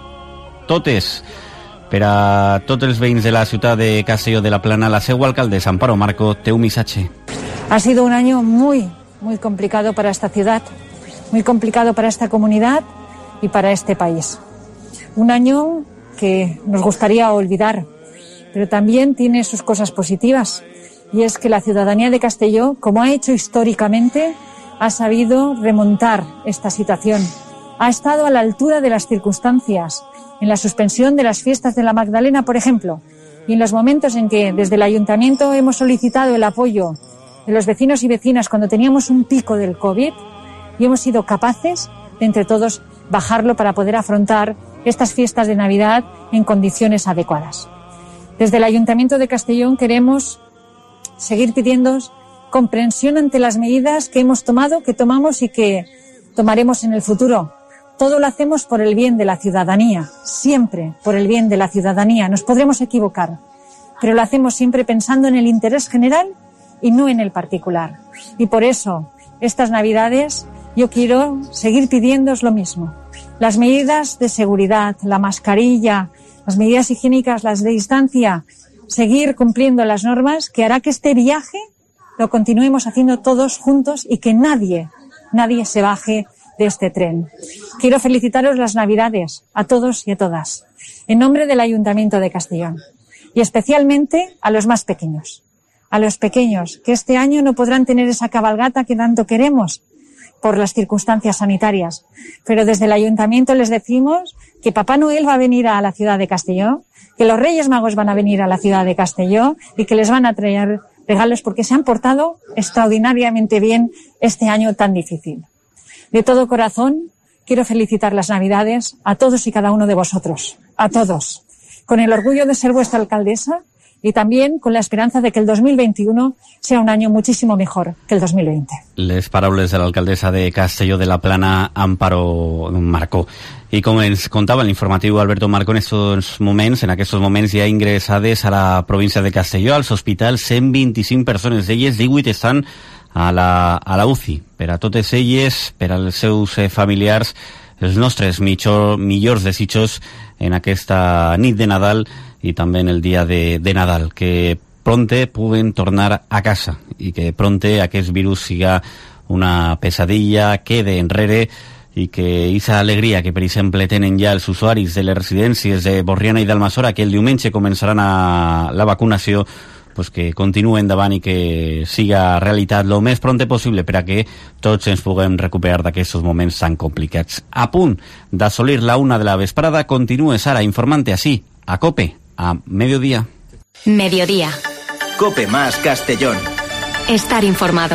Speaker 3: totes, per a tots els veïns de la ciutat de Castelló de la Plana, la seua alcaldessa Amparo Marco té un missatge.
Speaker 18: Ha sido un año muy complicado para esta ciudad, muy complicado para esta comunidad y para este país. Un año que nos gustaría olvidar, pero también tiene sus cosas positivas, y es que la ciudadanía de Castelló, como ha hecho históricamente, ha sabido remontar esta situación. Ha estado a la altura de las circunstancias, en la suspensión de las fiestas de la Magdalena, por ejemplo, y en los momentos en que desde el Ayuntamiento hemos solicitado el apoyo de los vecinos y vecinas cuando teníamos un pico del COVID, y hemos sido capaces de entre todos bajarlo para poder afrontar estas fiestas de Navidad en condiciones adecuadas. Desde el Ayuntamiento de Castellón queremos seguir pidiendo comprensión ante las medidas que hemos tomado, que tomamos y que tomaremos en el futuro. Todo lo hacemos por el bien de la ciudadanía, siempre por el bien de la ciudadanía. Nos podremos equivocar, pero lo hacemos siempre pensando en el interés general y no en el particular. Y por eso, estas Navidades, yo quiero seguir pidiéndoos lo mismo. Las medidas de seguridad, la mascarilla, las medidas higiénicas, las de distancia, seguir cumpliendo las normas, que hará que este viaje lo continuemos haciendo todos juntos y que nadie se baje de este tren. Quiero felicitaros las Navidades a todos y a todas, en nombre del Ayuntamiento de Castellón, y especialmente a los más pequeños. A los pequeños, que este año no podrán tener esa cabalgata que tanto queremos por las circunstancias sanitarias. Pero desde el Ayuntamiento les decimos que Papá Noel va a venir a la ciudad de Castelló, que los Reyes Magos van a venir a la ciudad de Castelló y que les van a traer regalos porque se han portado extraordinariamente bien este año tan difícil. De todo corazón, quiero felicitar las Navidades a todos y cada uno de vosotros, a todos, con el orgullo de ser vuestra alcaldesa y también con la esperanza de que el 2021 sea un año muchísimo mejor que el 2020.
Speaker 3: Les paraules de l'alcaldessa de Castelló de la Plana, Amparo Marco. I com ens contava l'informatiu Alberto Marco, en aquests moments hi ha ingressades a la província de Castelló, als hospitals, 125 persones, d'elles 18 estan a la UCI. Per a totes elles, per als seus familiars, els nostres millors desitjos en aquesta nit de Nadal i també en el dia de Nadal, que pronte puguen tornar a casa i que pronte aquest virus siga una pesadilla, quede enrere, i que aquesta alegria que, per exemple, tenen ja els usuaris de les residències de Borriana i d'Almassora, que el diumenge començaran la vacunació, pues que continue endavant i que siga realitat lo més pronte possible per a que tots ens puguem recuperar d'aquests moments tan complicats. A punt d'assolir la 1 de la vesprada, continue Sara informant-te així, a COPE, a mediodía.
Speaker 2: Mediodía.
Speaker 1: COPE más Castellón.
Speaker 2: Estar informado.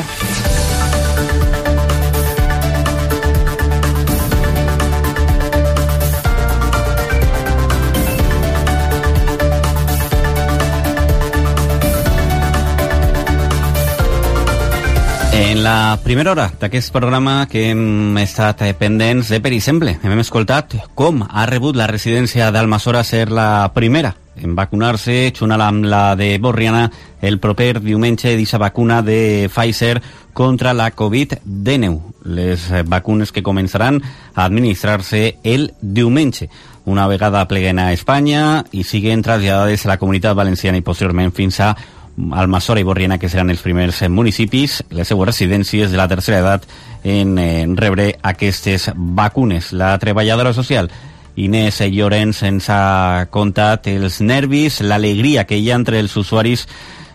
Speaker 3: En la primera hora d'aquest programa que hem estat pendents de Per exemple, hem escoltat com ha rebut la residència d'Almassora ser la primera en vacunar-se, junt amb la de Borriana, el proper diumenge d'aquesta vacuna de Pfizer contra la Covid-19. Les vacunes que començaran a administrar-se el diumenge, una vegada pleguen a Espanya i siguen traslladades a la Comunitat Valenciana i posteriorment fins a Almassora i Borriana, que seran els primers municipis, les seues residències de la tercera edat en rebre aquestes vacunes. La treballadora social Inés Llorenç ens ha contat els nervis, l'alegria que hi ha entre els usuaris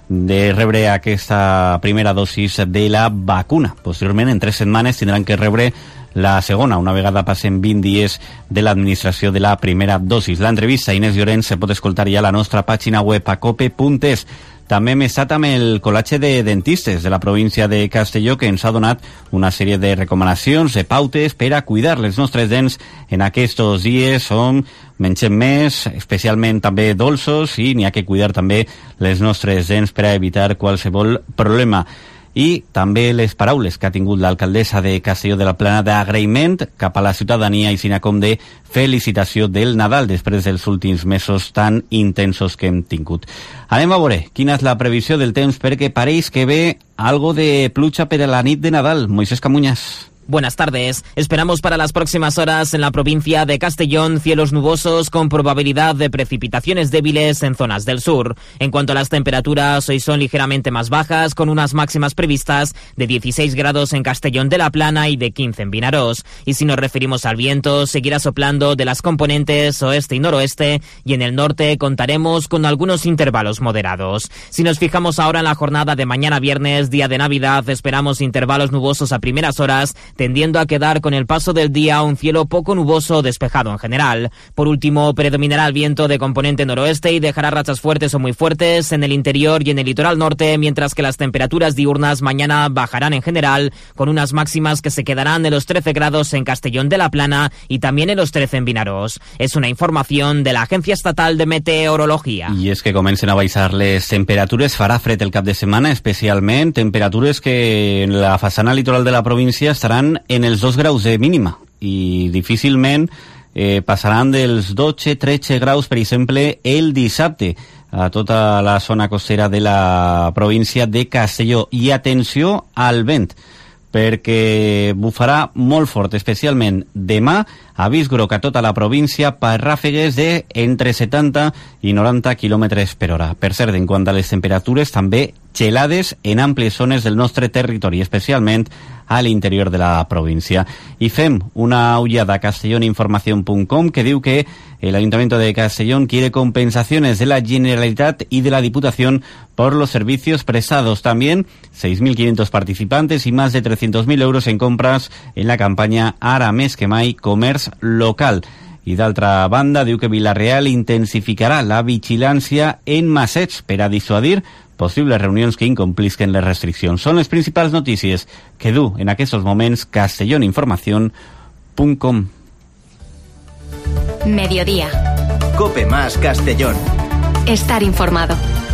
Speaker 3: de rebre aquesta primera dosis de la vacuna. Posteriorment, en 3 setmanes, tindran que rebre la segona, una vegada passen 20 dies de l'administració de la primera dosis. L'entrevista a Inés Llorenç se pot escoltar ja a la nostra pàgina web a cope.es. També hem estat amb el Col·legi de Dentistes de la província de Castelló, que ens ha donat una sèrie de recomanacions, de pautes per a cuidar les nostres dents en aquests dies on mengem més, especialment també dolços, i n'hi ha que cuidar també les nostres dents per a evitar qualsevol problema. I també les paraules que ha tingut l'alcaldessa de Castelló de la Plana d'agraïment cap a la ciutadania i sinó com de felicitació del Nadal després dels últims mesos tan intensos que hem tingut. Anem a veure quina és la previsió del temps, perquè pareix que ve algo de pluja per a la nit de Nadal. Moisés Camuñas.
Speaker 5: Buenas tardes. Esperamos para las próximas horas en la provincia de Castellón cielos nubosos con probabilidad de precipitaciones débiles en zonas del sur. En cuanto a las temperaturas, hoy son ligeramente más bajas, con unas máximas previstas de 16 grados en Castellón de la Plana y de 15 en Vinarós. Y si nos referimos al viento, seguirá soplando de las componentes oeste y noroeste, y en el norte contaremos con algunos intervalos moderados. Si nos fijamos ahora en la jornada de mañana viernes, día de Navidad, esperamos intervalos nubosos a primeras horas, tendiendo a quedar con el paso del día un cielo poco nuboso despejado en general. Por último, predominará el viento de componente noroeste y dejará rachas fuertes o muy fuertes en el interior y en el litoral norte, mientras que las temperaturas diurnas mañana bajarán en general, con unas máximas que se quedarán en los 13 grados en Castellón de la Plana y también en los 13 en Vinarós. Es una información de la Agencia Estatal de Meteorología.
Speaker 3: I és que comencen a baixar les temperatures, farà fred el cap de setmana, especialment temperatures que en la façana litoral de la província estaran en els 2 graus de mínima i difícilment passaran dels 12-13 graus, per exemple, el dissabte a tota la zona costera de la província de Castelló. I atenció al vent, perquè bufarà molt fort, especialment demà, avís groc a tota la província per ràfegues de entre 70 i 90 km per hora. Per cert, en quant a les temperatures, també gelades en àmplies zones del nostre territori, especialment a l'interior de la província. Y fem una ullada a castelloninformación.com, que diu que el Ayuntamiento de Castellón quiere compensaciones de la Generalitat y de la Diputación por los servicios prestados. También 6.500 participantes y más de 300.000 euros en compras en la campaña Ara més que mai comerç local. I d'altra banda, diu que Vila-real intensificarà la vigilància en Masets per a dissuadir possibles reunions que incomplisquen les restriccions. Són les principals notícies que du en aquests moments castelloninformación.com.
Speaker 2: Mediodía.
Speaker 1: Cope más Castellón.
Speaker 2: Estar informado.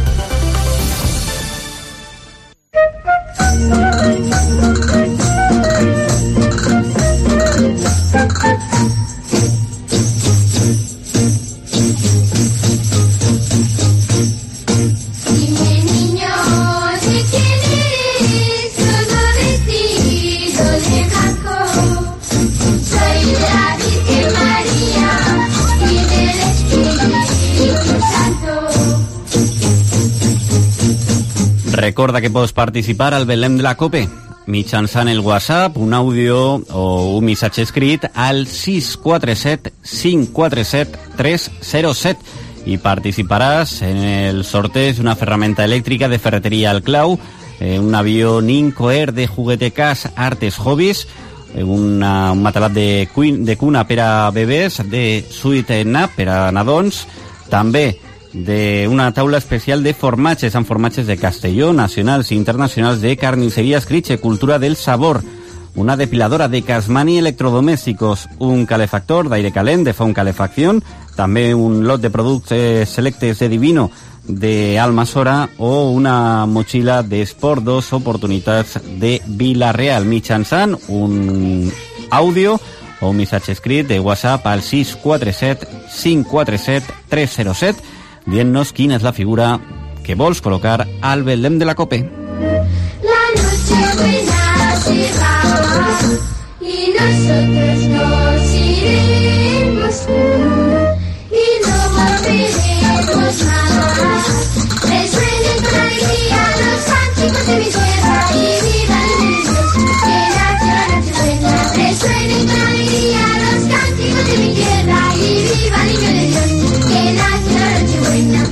Speaker 3: Recorda que pots participar al Belém de la Cope mitjançant el WhatsApp, un àudio o un missatge escrit al 647 547 307 i participaràs en el sorteig d'una ferramenta elèctrica de ferreteria al clau, un avió Ninco Air de juguetecas Artes Hobbies, un matalat de cuna per a bebès de Suite Nap per a nadons, també d'una taula especial de formatges, amb formatges de Castelló, nacionals i internacionals, de carnisseria Escriche, cultura del sabor, una depiladora de Casmani electrodomésticos, un calefactor d'aire calent de Font Calefacción, també un lot de productes selectes de Divino de Almassora o una mochila de Sport 2 Oportunitats de Vila-real, mitjançant un àudio o un missatge escrit de WhatsApp al 647 547 307 dient-nos quina és la figura que vols col·locar al Belém de la COPE.
Speaker 19: La noche buena se va y nosotros nos iremos y no volveremos más. Resuenen con alegría los cánticos de mi tierra y viva el niño Dios que nació la noche buena. Resuenen con alegría los cánticos de mi tierra y viva el niño de Dios que nació la noche buena.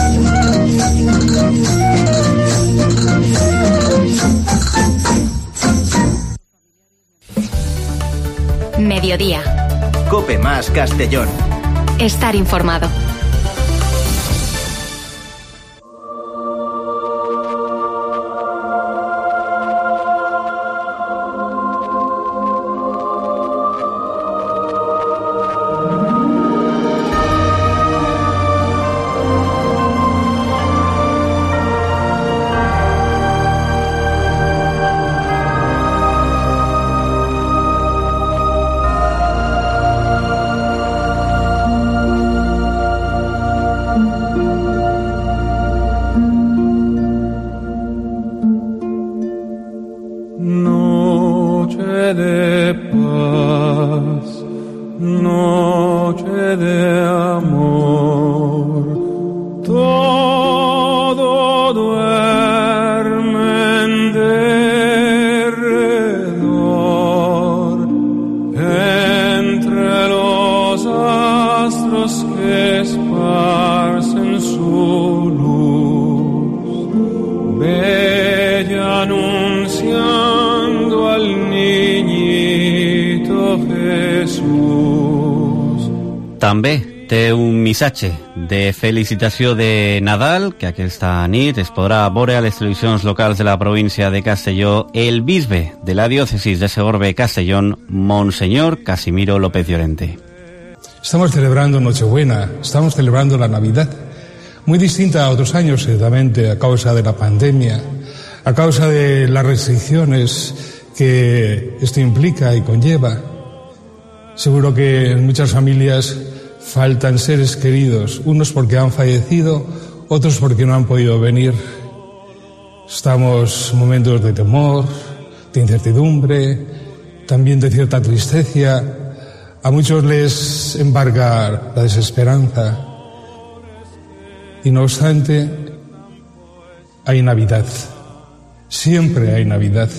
Speaker 2: Mediodía.
Speaker 1: Cope Más Castellón.
Speaker 2: Estar informado.
Speaker 3: També té un missatge de felicitació de Nadal, que aquesta nit es podrà veure a les televisions locals de la província de Castelló el bisbe de la diócesis de Segorbe-Castellón, Monseñor Casimiro López Llorente.
Speaker 20: Estamos celebrando Nochebuena, estamos celebrando la Navidad, muy distinta a otros años, ciertamente, a causa de la pandemia, a causa de las restricciones que esto implica y conlleva. Seguro que en muchas familias faltan seres queridos, unos porque han fallecido, otros porque no han podido venir. Estamos en momentos de temor, de incertidumbre, también de cierta tristeza. A muchos les embarga la desesperanza. Y no obstante, hay Navidad. Siempre hay Navidad.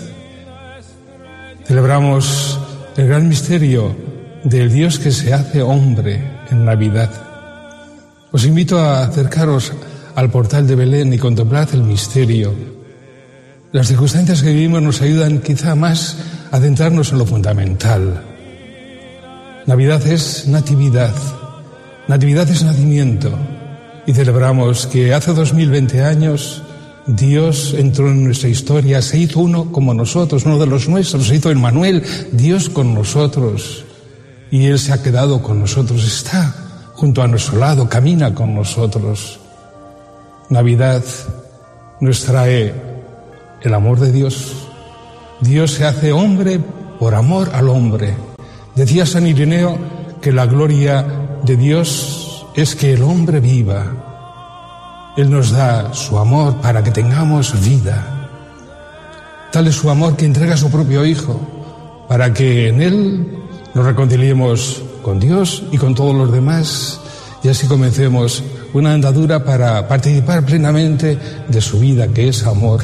Speaker 20: Celebramos el gran misterio del Dios que se hace hombre en Navidad. Os invito a acercaros al portal de Belén y contemplad el misterio. Las circunstancias que vivimos nos ayudan quizá más a centrarnos en lo fundamental. Navidad es natividad. Natividad es nacimiento. Y celebramos que hace 2020 años Dios entró en nuestra historia, se hizo uno como nosotros, uno de los nuestros, se hizo Emmanuel, Dios con nosotros. Y Él se ha quedado con nosotros, está junto a nuestro lado, camina con nosotros. Navidad nos trae el amor de Dios. Dios se hace hombre por amor al hombre. Decía San Ireneo que la gloria de Dios es que el hombre viva. Él nos da su amor para que tengamos vida. Tal es su amor que entrega a su propio Hijo, para que en Él nos reconciliemos con Dios y con todos los demás, y así comencemos una andadura para participar plenamente de su vida, que es amor.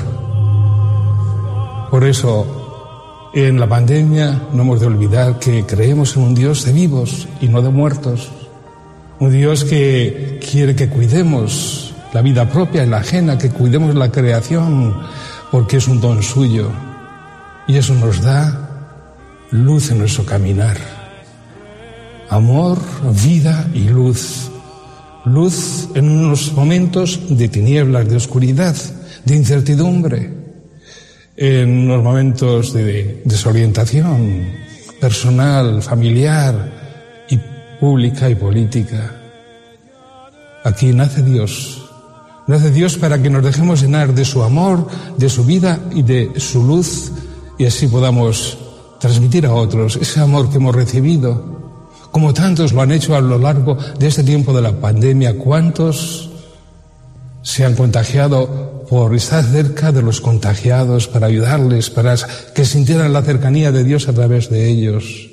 Speaker 20: Por eso, en la pandemia no hemos de olvidar que creemos en un Dios de vivos y no de muertos, un Dios que quiere que cuidemos la vida propia y la ajena, que cuidemos la creación, porque es un don suyo, y eso nos da luz en nuestro caminar. Amor, vida y luz. Luz en unos momentos de tinieblas, de oscuridad, de incertidumbre. En unos momentos de desorientación personal, familiar y pública y política. Aquí nace Dios. Nace Dios para que nos dejemos llenar de su amor, de su vida y de su luz, y así podamos transmitir a otros ese amor que hemos recibido, como tantos lo han hecho a lo largo de este tiempo de la pandemia. ¿Cuántos se han contagiado por estar cerca de los contagiados, para ayudarles, para que sintieran la cercanía de Dios a través de ellos?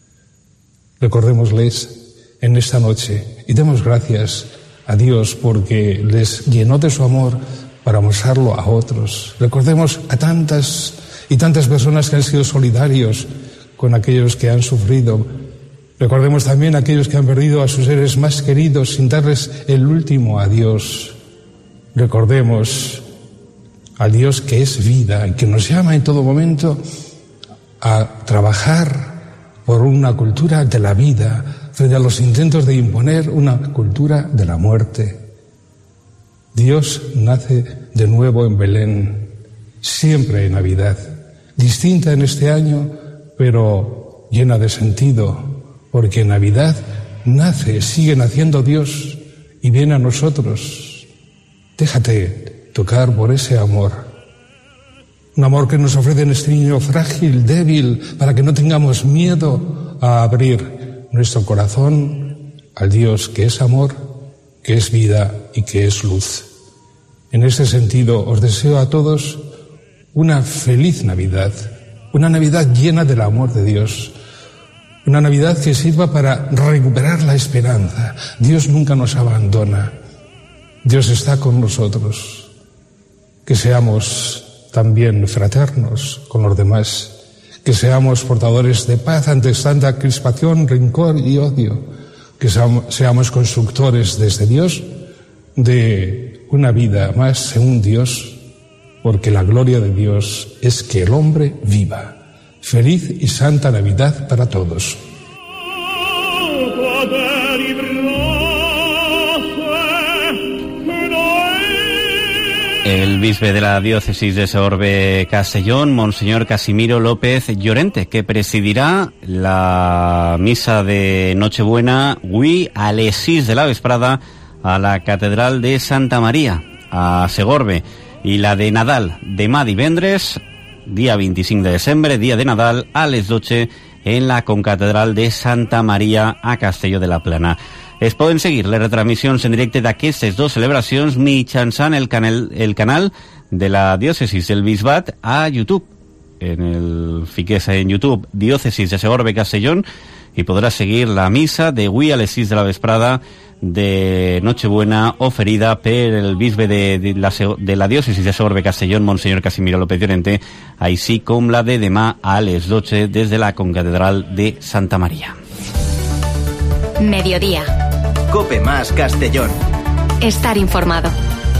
Speaker 20: Recordémosles en esta noche y demos gracias a Dios porque les llenó de su amor para mostrarlo a otros. Recordemos a tantas y tantas personas que han sido solidarios con aquellos que han sufrido. Recordemos también a aquellos que han perdido a sus seres más queridos sin darles el último adiós. Recordemos al Dios que es vida y que nos llama en todo momento a trabajar por una cultura de la vida frente a los intentos de imponer una cultura de la muerte. Dios nace de nuevo en Belén, siempre en Navidad, distinta en este año, pero llena de sentido, porque en Navidad nace, sigue naciendo Dios y viene a nosotros. Déjate tocar por ese amor, un amor que nos ofrece en este niño frágil, débil, para que no tengamos miedo a abrir nuestro corazón al Dios que es amor, que es vida y que es luz. En este sentido, os deseo a todos una feliz Navidad, una Navidad llena del amor de Dios, una Navidad que sirva para recuperar la esperanza. Dios nunca nos abandona, Dios está con nosotros. Que seamos también fraternos con los demás, que seamos portadores de paz ante tanta crispación, rencor y odio, que seamos constructores desde Dios de una vida más según Dios, porque la gloria de Dios es que el hombre viva. Feliz y santa Navidad para todos.
Speaker 3: El bisbe de la diócesis de Segorbe-Castellón, Monseñor Casimiro López Llorente, que presidirá la misa de Nochebuena avui a les 6 de la vesprada a la Catedral de Santa Maria, a Segorbe, i la de Nadal demà divendres, dia 25 de desembre, dia de Nadal, a les 12 en la Concatedral de Santa Maria a Castelló de la Plana. Es poden seguir les retransmissions en directe d'aquestes dues celebracions mitjançant el canal de la diòcesis del Bisbat a YouTube. Fiques en YouTube Diòcesis de Segorbe-Castellón i podràs seguir la missa d'avui a les 6 de la vesprada de Nochebuena oferida per el bisbe de la diòcesis de Segorbe-Castellón, Monseñor Casimiro López Llorente, així com la de demà a les 12 des de la Concatedral de Santa Maria.
Speaker 2: Mediodía.
Speaker 1: Cope Más Castellón.
Speaker 2: Estar informado.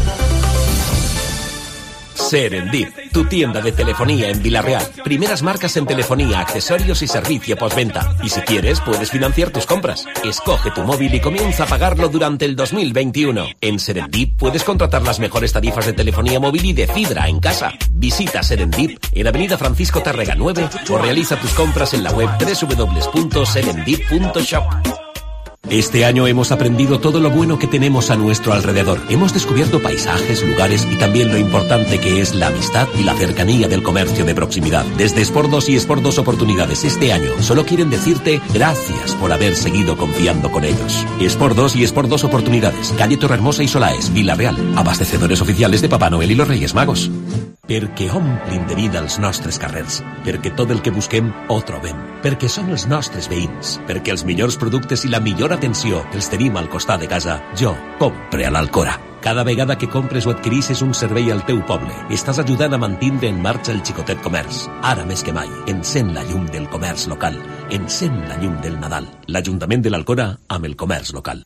Speaker 9: Serendip, tu tienda de telefonía en Villarreal. Primeras marcas en telefonía, accesorios y servicio postventa. Y si quieres, puedes financiar tus compras. Escoge tu móvil y comienza a pagarlo durante el 2021. En Serendip puedes contratar las mejores tarifas de telefonía móvil y de fibra en casa. Visita Serendip en Avenida Francisco Tárrega 9 o realiza tus compras en la web www.serendip.shop. Este año hemos aprendido todo lo bueno que tenemos a nuestro alrededor. Hemos descubierto paisajes, lugares y también lo importante que es la amistad y la cercanía del comercio de proximidad. Desde Sport 2 y Sport 2 Oportunidades este año solo quieren decirte gracias por haber seguido confiando con ellos. Sport 2 y Sport 2 Oportunidades, calle Torrehermosa y Solaes, Villarreal. Abastecedores oficiales de Papá Noel y los Reyes Magos. Perquè omplin de vida els nostres carrers, perquè tot el que busquem ho trobem, perquè són els nostres veïns, perquè els millors productes i la millor atenció els tenim al costat de casa. Jo compre a l'Alcora. Cada vegada que compres o adquirisses un servei al teu poble, estàs ajudant a mantindre en marxa el xicotet comerç. Ara més que mai, encén la llum del comerç local, encén la llum del Nadal. L'Ajuntament de l'Alcora amb el comerç local.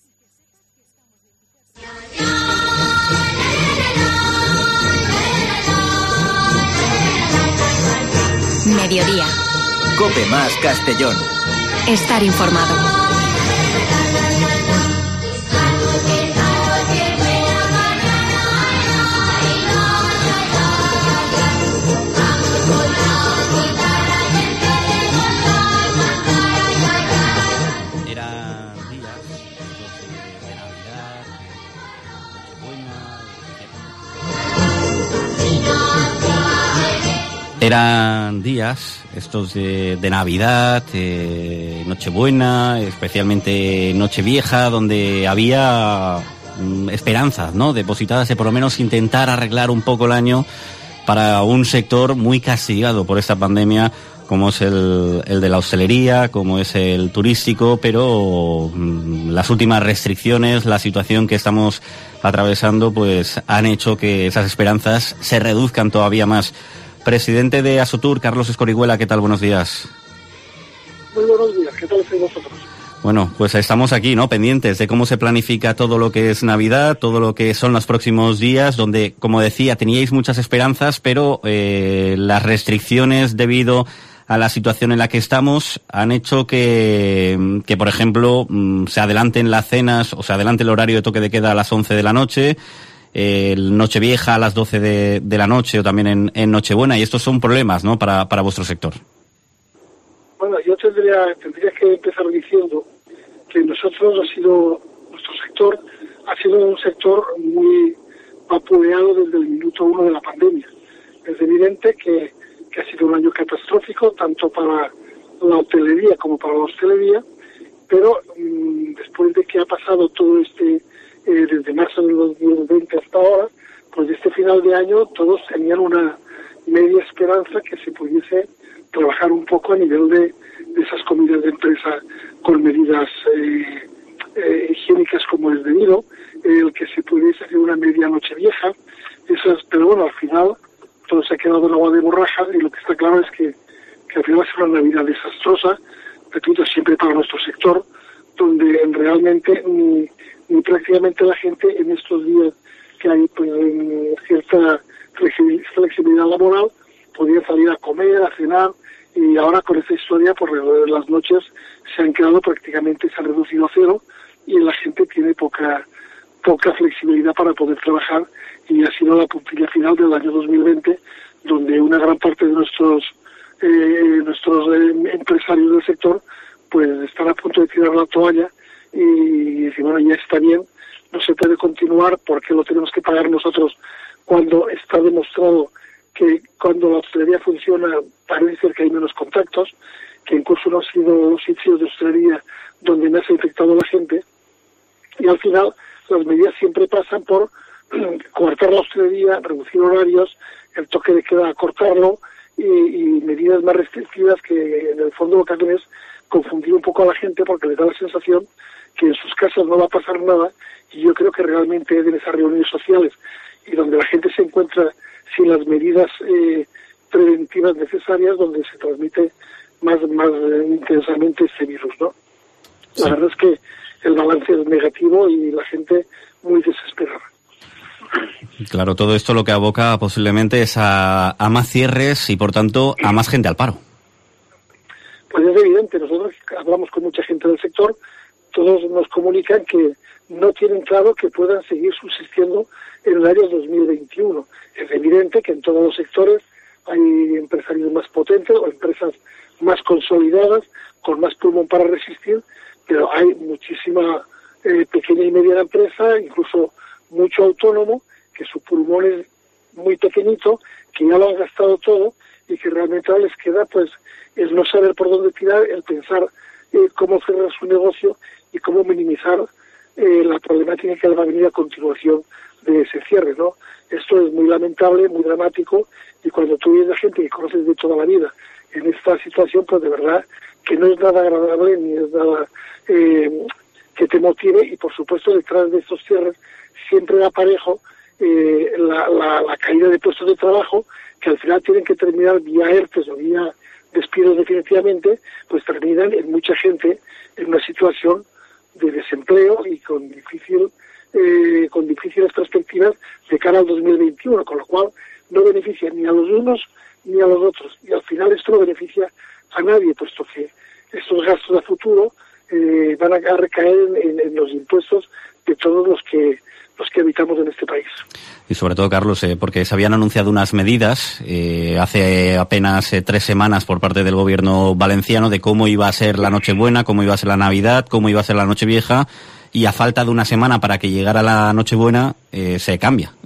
Speaker 2: Mediodía.
Speaker 1: Cope Más Castellón.
Speaker 2: Estar informado.
Speaker 3: Eran días de Navidad, Nochebuena, Eran días estos de Navidad, Nochebuena, especialmente Nochevieja, donde había esperanzas, ¿no?, depositadas de por lo menos intentar arreglar un poco el año para un sector muy castigado por esta pandemia, como es el de la hostelería, como es el turístico, pero las últimas restricciones, la situación que estamos atravesando, pues han hecho que esas esperanzas se reduzcan todavía más. Presidente de Asotur, Carlos Escorihuela, ¿qué tal? Buenos días.
Speaker 21: Muy buenos días, ¿qué tal estáis vosotros?
Speaker 3: Bueno, pues estamos aquí, ¿no?, pendientes de cómo se planifica todo lo que es Navidad, todo lo que son los próximos días, donde, como decía, teníais muchas esperanzas, pero las restricciones debido a la situación en la que estamos han hecho que por ejemplo, se adelanten las cenas, o se adelante el horario de toque de queda a las 11 de la noche, el Nochevieja a las 12 de la noche, o también en Nochebuena, y estos son problemas, ¿no?, para vuestro sector.
Speaker 21: Bueno, yo tendría que empezar diciendo que nuestro sector ha sido un sector muy vapuleado desde el minuto 1 de la pandemia. Es evidente que ha sido un año catastrófico, tanto para la hotelería como para la hostelería, pero después de que ha pasado todo desde marzo del 2020 hasta ahora, pues este final de año todos tenían una media esperanza que se pudiese trabajar un poco a nivel de esas comidas de empresa con medidas higiénicas como es debido, el que se pudiese hacer una media Nochevieja, pero bueno, al final todo se ha quedado en agua de borrajas, y lo que está claro es que al final va a ser una Navidad desastrosa, repito, siempre para nuestro sector, donde realmente ni prácticamente la gente en estos días que hay pues cierta flexibilidad laboral podía salir a comer, a cenar, y ahora con esta historia pues las noches se han quedado prácticamente, se han reducido a cero, y la gente tiene poca flexibilidad para poder trabajar, y ha sido la puntilla final del año 2020, donde una gran parte de nuestros empresarios del sector pues están a punto de tirar la toalla y decir, bueno, ya está bien, no se puede continuar, porque lo tenemos que pagar nosotros, cuando está demostrado que cuando la hostelería funciona parece ser que hay menos contactos, que incluso no han sido los sitios de hostelería donde más ha infectado a la gente, y al final las medidas siempre pasan por cortar la hostelería, reducir horarios, el toque de queda acortarlo, y medidas más restrictivas que en el fondo lo que hacen es confundir un poco a la gente, porque le da la sensación que en sus casas no va a pasar nada, y yo creo que realmente en esas reuniones sociales y donde la gente se encuentra sin las medidas preventivas necesarias, donde se transmite más intensamente este virus, ¿no? Sí. La verdad es que el balance es negativo y la gente muy desesperada.
Speaker 3: Claro, todo esto lo que aboca posiblemente es a más cierres y, por tanto, a más gente al paro.
Speaker 21: Pues es evidente, nosotros hablamos con mucha gente del sector, todos nos comunican que no tienen claro que puedan seguir subsistiendo en el año 2021. Es evidente que en todos los sectores hay empresarios más potentes o empresas más consolidadas, con más pulmón para resistir, pero hay muchísima pequeña y mediana empresa, incluso mucho autónomo, que su pulmón es muy pequeñito, que ya lo han gastado todo y que realmente ahora les queda pues el no saber por dónde tirar, el pensar cómo cerrar su negocio y cómo minimizar la problemática que va a venir a continuación de ese cierre, ¿no? Esto es muy lamentable, muy dramático, y cuando tú ves a gente que conoces de toda la vida en esta situación, pues de verdad que no es nada agradable ni es nada que te motive, y por supuesto detrás de estos cierres siempre aparejo la caída de puestos de trabajo, que al final tienen que terminar vía ERTES o vía despidos definitivamente, pues terminan en mucha gente en una situación de desempleo y con difíciles perspectivas de cara al 2021, con lo cual no beneficia ni a los unos ni a los otros, y al final esto no beneficia a nadie, puesto que estos gastos a futuro van a recaer en los impuestos de todos los que habitamos en este país.
Speaker 3: Y sobre todo, Carlos, porque se habían anunciado unas medidas hace apenas 3 semanas por parte del gobierno valenciano de cómo iba a ser la Nochebuena, cómo iba a ser la Navidad, cómo iba a ser la Nochevieja, y a falta de una semana para que llegara la Nochebuena se cambia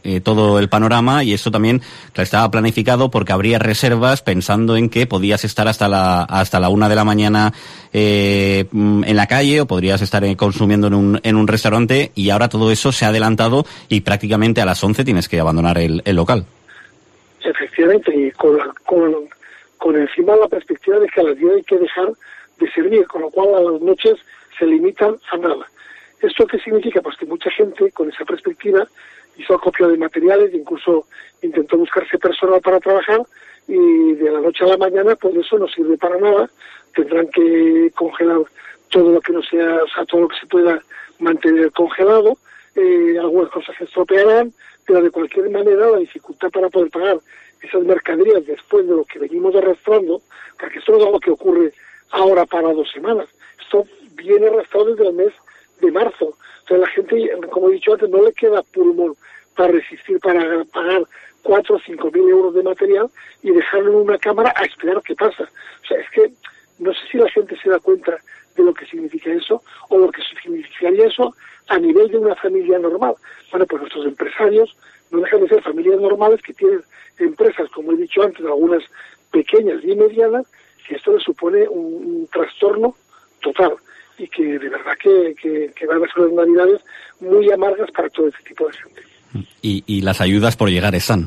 Speaker 3: todo el panorama, y eso también estaba planificado porque habría reservas pensando en que podías estar hasta la 1 de la mañana en la calle, o podrías estar consumiendo en un restaurante, y ahora todo eso se ha adelantado y prácticamente a las 11 tienes que abandonar el local.
Speaker 21: Efectivamente, y con encima la perspectiva de que a las 10 hay que dejar de servir, con lo cual a las noches se limitan a nada. ¿Esto qué significa? Pues que mucha gente con esa perspectiva hizo acopio de materiales, incluso intentó buscarse personal para trabajar, y de la noche a la mañana pues eso no sirve para nada. Tendrán que congelar todo lo que no sea, o sea, todo lo que se pueda mantener congelado, algunas cosas se estropearán, pero de cualquier manera la dificultad para poder pagar esas mercaderías después de lo que venimos arrastrando, porque esto no es algo que ocurre ahora para 2 semanas, esto viene arrastrado desde el mes de marzo. Entonces la gente, como he dicho antes, no le queda pulmón para resistir, para pagar 4 o 5 mil euros de material y dejarlo en una cámara a esperar qué pasa. O sea, es que no sé si la gente se da cuenta de lo que significa eso, o lo que significaría eso a nivel de una familia normal. Bueno, pues nuestros empresarios no dejan de ser familias normales que tienen empresas, como he dicho antes, algunas pequeñas y medianas, que esto les supone un trastorno total, y que de verdad que van a ser unas navidades muy amargas para todo este tipo de gente.
Speaker 3: Y las ayudas por llegar están.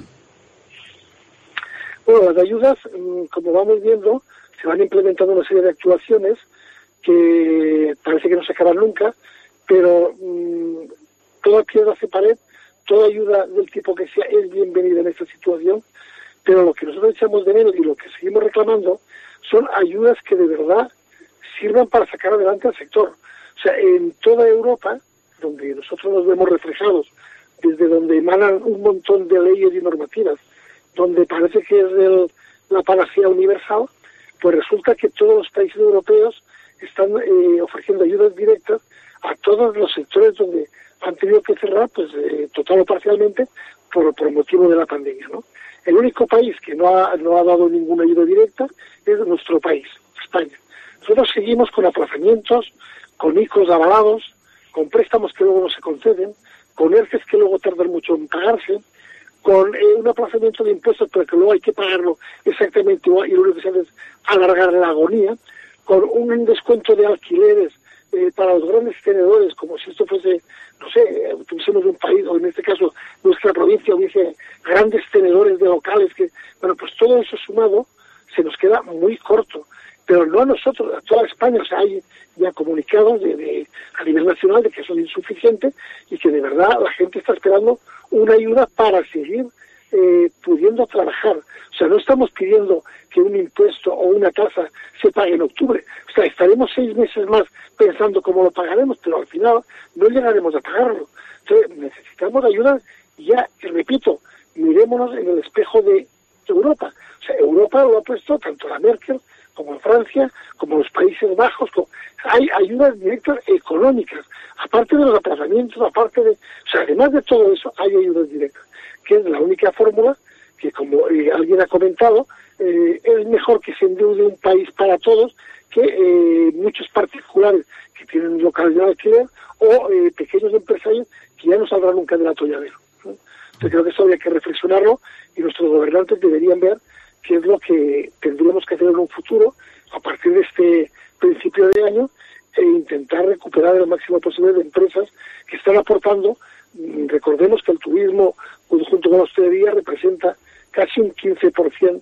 Speaker 21: Bueno, las ayudas, como vamos viendo, se van implementando una serie de actuaciones que parece que no se acaban nunca, pero toda piedra hace pared, toda ayuda del tipo que sea es bienvenida en esta situación, pero lo que nosotros echamos de menos y lo que seguimos reclamando son ayudas que de verdad sirvan para sacar adelante al sector. O sea, en toda Europa, donde nosotros nos vemos reflejados, desde donde emanan un montón de leyes y normativas, donde parece que es la panacea universal, pues resulta que todos los países europeos están ofreciendo ayudas directas a todos los sectores donde han tenido que cerrar, pues total o parcialmente, por motivo de la pandemia, ¿no? El único país que no ha dado ninguna ayuda directa es nuestro país, España. Nosotros seguimos con aplazamientos, con ICOs avalados, con préstamos que luego no se conceden, con ERTEs que luego tardan mucho en pagarse, con un aplazamiento de impuestos pero que luego hay que pagarlo exactamente igual, y lo único que se hace es alargar la agonía, con un descuento de alquileres para los grandes tenedores, como si esto fuese, no sé, tuviésemos un país, o en este caso nuestra provincia hubiese grandes tenedores de locales, que, bueno, pues todo eso sumado se nos queda muy corto, pero no a nosotros, a toda España. O sea, hay ya comunicados a nivel nacional de que son insuficientes y que de verdad la gente está esperando una ayuda para seguir pudiendo trabajar. O sea, no estamos pidiendo que un impuesto o una tasa se pague en octubre. O sea, estaremos 6 meses más pensando cómo lo pagaremos, pero al final no llegaremos a pagarlo. Entonces, necesitamos ayuda ya, y repito, mirémonos en el espejo de Europa. O sea, Europa lo ha puesto tanto la Merkel como en Francia, como en los Países Bajos. Hay ayudas directas económicas, aparte de los aplazamientos, aparte de... O sea, además de todo eso, hay ayudas directas, que es la única fórmula que, como alguien ha comentado, es mejor que se endeude un país para todos que muchos particulares que tienen locales de alquiler o pequeños empresarios que ya no saldrán nunca del atolladero, ¿no? Yo creo que eso habría que reflexionarlo, y nuestros gobernantes deberían ver qué es lo que tendríamos que hacer en un futuro a partir de este principio de año, e intentar recuperar el máximo posible de empresas que están aportando. Recordemos que el turismo, junto con la hostelería, representa casi un 15%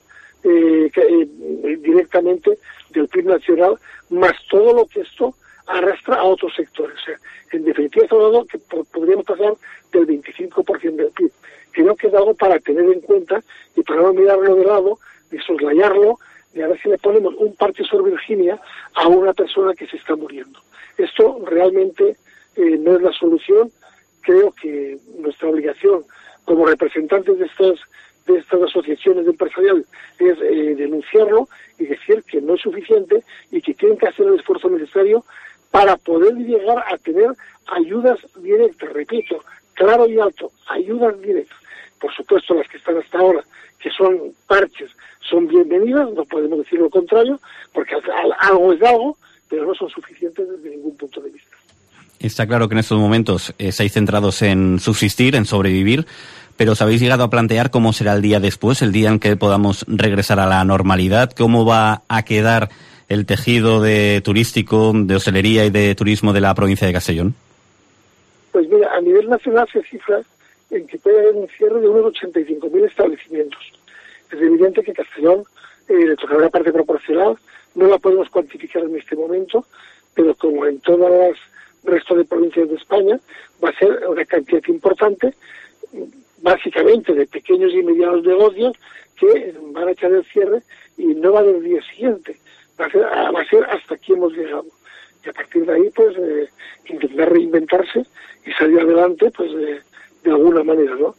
Speaker 21: directamente del PIB nacional, más todo lo que esto arrastra a otros sectores. O sea, en definitiva, estamos hablando que podríamos pasar del 25% del PIB. Creo que es algo para tener en cuenta y para no mirarlo de lado, de soslayarlo, de a ver si le ponemos un parche sobre Virginia a una persona que se está muriendo. Esto realmente no es la solución. Creo que nuestra obligación como representantes de estas asociaciones empresariales es denunciarlo y decir que no es suficiente y que tienen que hacer el esfuerzo necesario para poder llegar a tener ayudas directas, repito, claro y alto, ayudas directas. Por supuesto, las que están hasta ahora, que son parches, son bienvenidas, no podemos decir lo contrario, porque algo es algo, pero no son suficientes desde ningún punto de vista.
Speaker 3: Está claro que en estos momentos estáis centrados en subsistir, en sobrevivir, pero ¿os habéis llegado a plantear cómo será el día después, el día en que podamos regresar a la normalidad? ¿Cómo va a quedar el tejido turístico, de hostelería y de turismo de la provincia de Castellón?
Speaker 21: Pues mira, a nivel nacional se cifra en que puede haber un cierre de unos 85.000 establecimientos. Es evidente que Castellón le tocará una parte proporcional, no la podemos cuantificar en este momento, pero como en todas las resto de provincias de España, va a ser una cantidad importante, básicamente de pequeños y medianos negocios que van a echar el cierre y no va a haber día siguiente, va a ser hasta aquí hemos llegado. Y a partir de ahí, pues, intentar reinventarse y salir adelante, pues, de alguna manera, ¿no?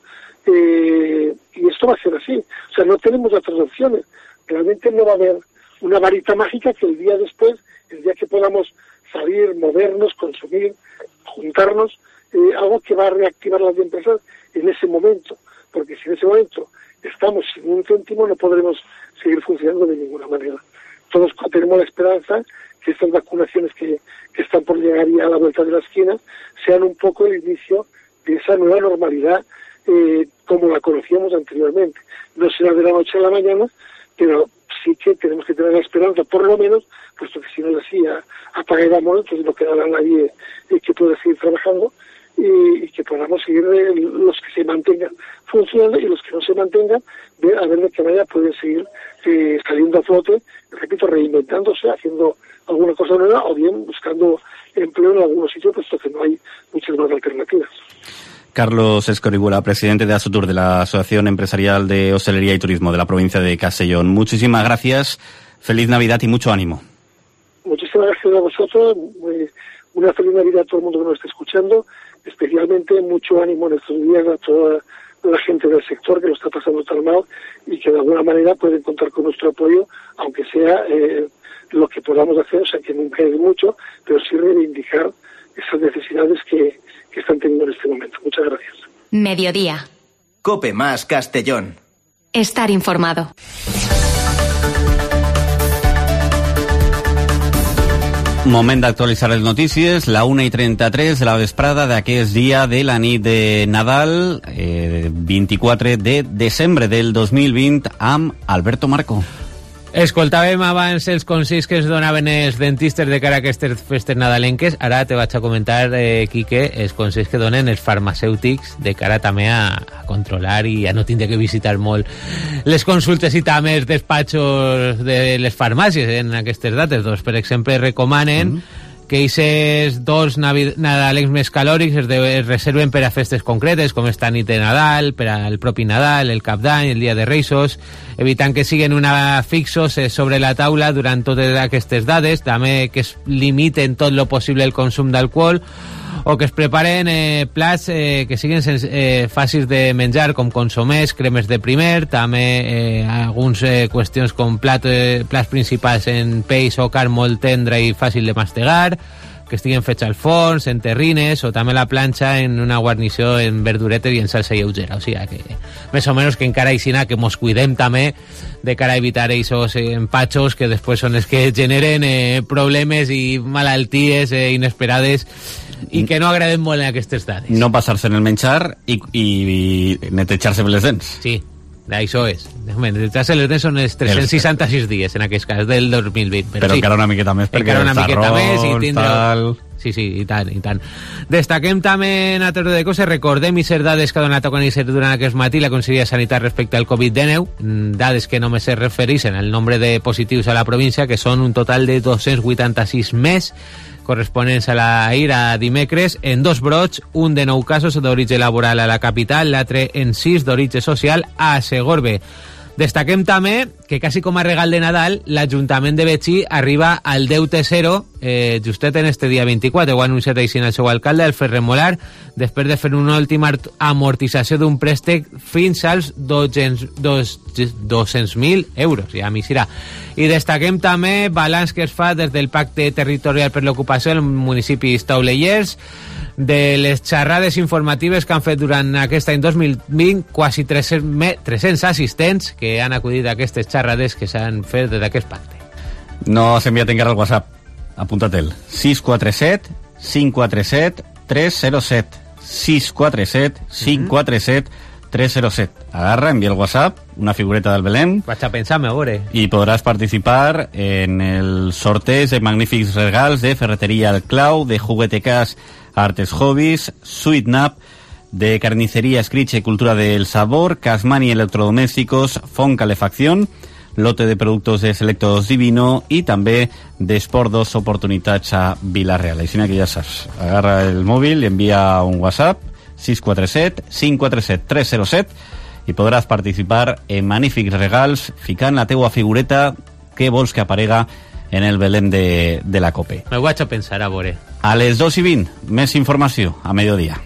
Speaker 21: Y esto va a ser así. O sea, no tenemos otras opciones. Realmente no va a haber una varita mágica que el día después, el día que podamos salir, movernos, consumir, juntarnos, algo que va a reactivar las empresas en ese momento, porque si en ese momento estamos sin un céntimo no podremos seguir funcionando de ninguna manera. Todos tenemos la esperanza que estas vacunaciones que están por llegar ya a la vuelta de la esquina sean un poco el inicio de esa nueva normalidad como la conocíamos anteriormente. No será de la noche a la mañana, pero sí que tenemos que tener la esperanza, por lo menos, puesto que si no es así, apaga y vámonos, entonces no quedará nadie que pueda seguir trabajando y que podamos seguir los que se mantengan funcionando y los que no se mantengan, a ver de qué manera pueden seguir saliendo a flote, repito, reinventándose, haciendo alguna cosa nueva o bien buscando empleo en algunos sitios, puesto que no hay muchas más alternativas.
Speaker 3: Carlos Escorigüela, presidente de Asutur, de la Asociación Empresarial de Hostelería y Turismo de la provincia de Castellón. Muchísimas gracias, feliz Navidad y mucho ánimo.
Speaker 21: Muchísimas gracias a vosotros, una feliz Navidad a todo el mundo que nos esté escuchando, especialmente mucho ánimo en estos días a toda la gente del sector que lo está pasando tan mal y que de alguna manera pueden contar con nuestro apoyo, aunque sea lo que podamos hacer, o sea que nunca es mucho, pero sí reivindicar esas necesidades que están teniendo en este momento. Muchas gracias.
Speaker 2: Mediodía.
Speaker 1: COPE más Castellón.
Speaker 2: Estar informado.
Speaker 3: Moment d'actualitzar les notícies, la 1:33 de la vesprada d'aquest dia de la nit de Nadal, 24 de desembre del 2020, amb Alberto Marco.
Speaker 4: Escoltàvem abans els consells que es donaven els dentistes de cara a aquestes festes nadalenques. Ara te vaig a comentar, Quique, els consells que donen els farmacèutics de cara també a controlar i a no tindre que visitar molt les consultes i també els despatxos de les farmàcies en aquestes dates. Doncs, per exemple, recomanen que aquests dos nadalencs més calòrics es reserven per a festes concretes, com esta nit de Nadal, per al propi Nadal, el Cap d'Any, el dia de Reis, evitant que siguin fixos sobre la taula durant totes aquestes dades, també que es limiten tot lo possible el consum d'alcohol, o que es preparen plats que siguin fàcils de menjar, com consomés, cremes de primer, també algunes qüestions com plats principals en peix o carn molt tendra i fàcil de mastegar, que estiguen fets al forn, en terrines, o també la planxa en una guarnició en verduretes i en salsa lleugera. O sigui que, més o menys, que encara aixina que mos cuidem també de cara a evitar aquests empatxos que després són els que generen problemes i malalties inesperades i que no agraden molt en aquestes dades.
Speaker 3: No passar-se en el menjar i netejar-se les dents.
Speaker 4: Sí, això és. Netejar-se les dents són els 366 dies, en aquest cas, del 2020.
Speaker 3: Però sí, encara una miqueta més, perquè
Speaker 4: encara una miqueta més i tindre...
Speaker 3: tal...
Speaker 4: Sí, i tant, i tant. Destaquem també en altre de coses, recordem i ser dades que ha donat a conèixer durant aquest matí la Conselleria de Sanitat respecte al Covid-19, dades que només es refereixen al nombre de positius a la província, que són un total de 286 més, corresponents a l'ahir, a dimecres, en 2 brots, un de 9 casos d'origen laboral a la capital, l'altre en 6 d'origen social a Segorbe. Destaquem també que, quasi com a regal de Nadal, l'Ajuntament de Betxí arriba al deute zero justet en este dia 24. Ho ha anunciat així el seu alcalde, el Ferremolar, després de fer una última amortització d'un préstec fins als 200.000 euros. Ja m'hi serà. I destaquem també balanç que es fa des del Pacte Territorial per l'Ocupació en municipis taulellers, de les xerrades informatives que han fet durant aquest any 2020, quasi 300 assistents que han acudit a aquestes xerrades que s'han fet des d'aquest pacte.
Speaker 3: No has enviat encara el WhatsApp, apunta-te'l, 647 547 307. 647 547 307. Agarra, envía el WhatsApp, una figureta del Belén.
Speaker 4: Vaig a pensar-me, a veure.
Speaker 3: Y podrás participar en el sorteig de magnífics regals de Ferretería El Clau, de Juguetecas Artes Hobbies, Sweetnap, de Carnicería Escriche Cultura del Sabor, Casmani Electrodomésticos, Font Calefacción, lote de productos de Selectos Divino i també d'Esport 2 oportunitats a Vila-real. Així que ja saps, agarra el mòbil i envia un WhatsApp 647 547 307 i podràs participar en magnífics regals ficant la teua figureta que vols que aparega en el Belén de la COPE.
Speaker 4: Me ho vaig a pensar, a veure.
Speaker 3: A les 2:20, més informació a mediodía.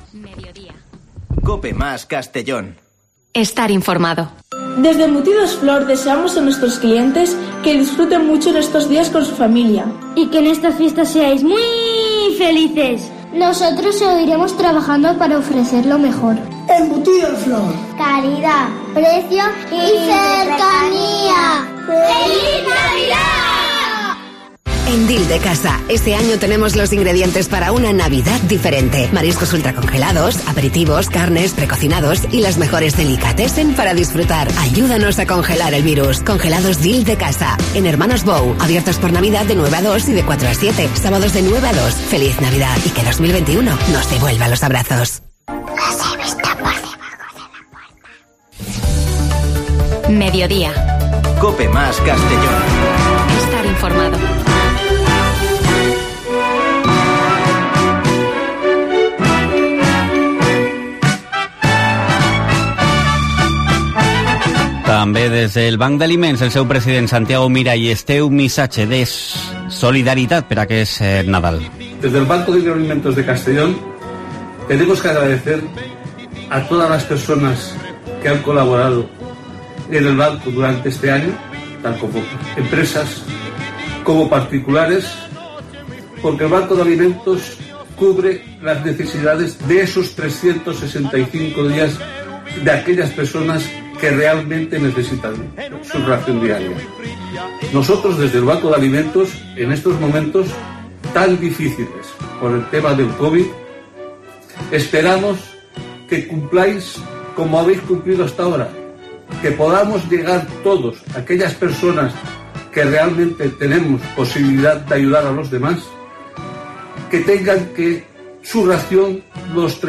Speaker 1: COPE más Castellón.
Speaker 2: Estar informado.
Speaker 6: Desde Embutidos Flor deseamos a nuestros clientes que disfruten mucho en estos días con su familia.
Speaker 22: Y que en estas fiestas seáis muy felices.
Speaker 19: Nosotros seguiremos trabajando para ofrecer lo mejor.
Speaker 6: Embutidos Flor.
Speaker 19: Calidad, precio y cercanía. ¡Feliz Navidad!
Speaker 23: En Deal de Casa, este año tenemos los ingredientes para una Navidad diferente. Mariscos ultracongelados, aperitivos, carnes, precocinados y las mejores delicatessen para disfrutar. Ayúdanos a congelar el virus. Congelados Deal de Casa. En Hermanos Bou, abiertos por Navidad de 9 a 2 y de 4 a 7. Sábados de 9 a 2. Feliz Navidad y que 2021 nos devuelva los abrazos.
Speaker 2: Mediodía.
Speaker 1: COPE más Castellón.
Speaker 2: Estar informado.
Speaker 3: També des del Banc d'Aliments, el seu president Santiago Mirall, este un missatge de solidaritat per aquest Nadal.
Speaker 24: Desde el Banco de Alimentos de Castellón tenemos que agradecer a todas las personas que han colaborado en el banco durante este año, tanto como empresas como particulares, porque el Banco de Alimentos cubre las necesidades de esos 365 días de aquellas personas que realmente necesitan su ración diaria. Nosotros desde el Banco de Alimentos, en estos momentos tan difíciles por el tema del COVID, esperamos que cumpláis como habéis cumplido hasta ahora, que podamos llegar todos, aquellas personas que realmente tenemos posibilidad de ayudar a los demás, que tengan que su ración los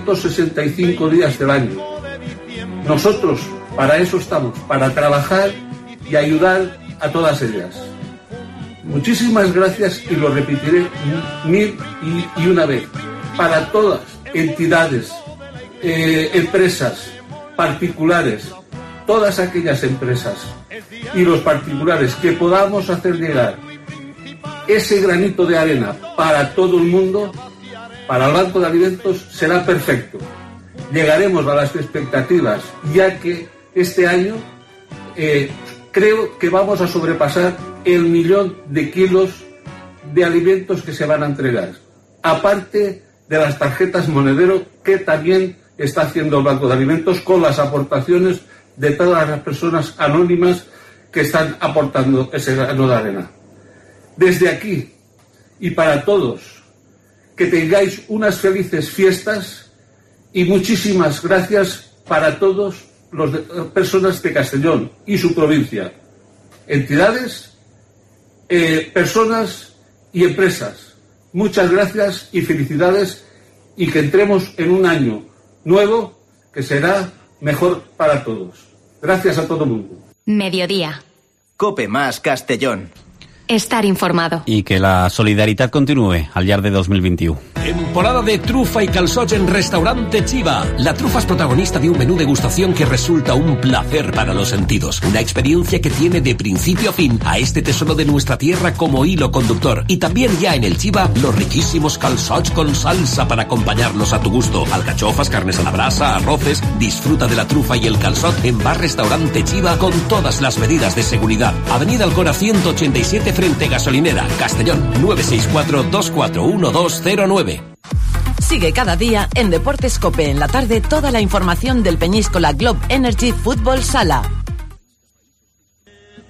Speaker 24: 365 días del año. Nosotros para eso estamos, para trabajar y ayudar a todas ellas. Muchísimas gracias y lo repetiré mil y una vez. Para todas entidades, empresas, particulares, todas aquellas empresas y los particulares que podamos hacer llegar ese granito de arena para todo el mundo, para el Banco de Alimentos será perfecto. Llegaremos a las expectativas, ya que este año creo que vamos a sobrepasar el 1.000.000 de kilos de alimentos que se van a entregar, aparte de las tarjetas monedero que también está haciendo el Banco de Alimentos con las aportaciones de todas las personas anónimas que están aportando ese grano de arena. Desde aquí y para todos, que tengáis unas felices fiestas y muchísimas gracias para todos las personas de Castellón y su provincia, entidades, personas y empresas. Muchas gracias y felicidades y que entremos en un año nuevo que será mejor para todos. Gracias a todo el mundo.
Speaker 2: Mediodía.
Speaker 1: COPE más Castellón.
Speaker 2: Estar informado.
Speaker 3: I que la solidaritat continue al llarg de 2021.
Speaker 9: Temporada de trufa y calçots en Restaurante Chiva. La trufa es protagonista de un menú degustación que resulta un placer para los sentidos. Una experiencia que tiene de principio a fin a este tesoro de nuestra tierra como hilo conductor. Y también ya en el Chiva, los riquísimos calçots con salsa para acompañarlos a tu gusto. Alcachofas, carnes a la brasa, arroces. Disfruta de la trufa y el calçot en Bar Restaurante Chiva con todas las medidas de seguridad. Avenida Alcora 187 frente Gasolinera, Castellón, 964-241209.
Speaker 8: Sigue cada día en Deportes COPE en la tarde toda la información del Peñíscola Globe Energy Fútbol Sala.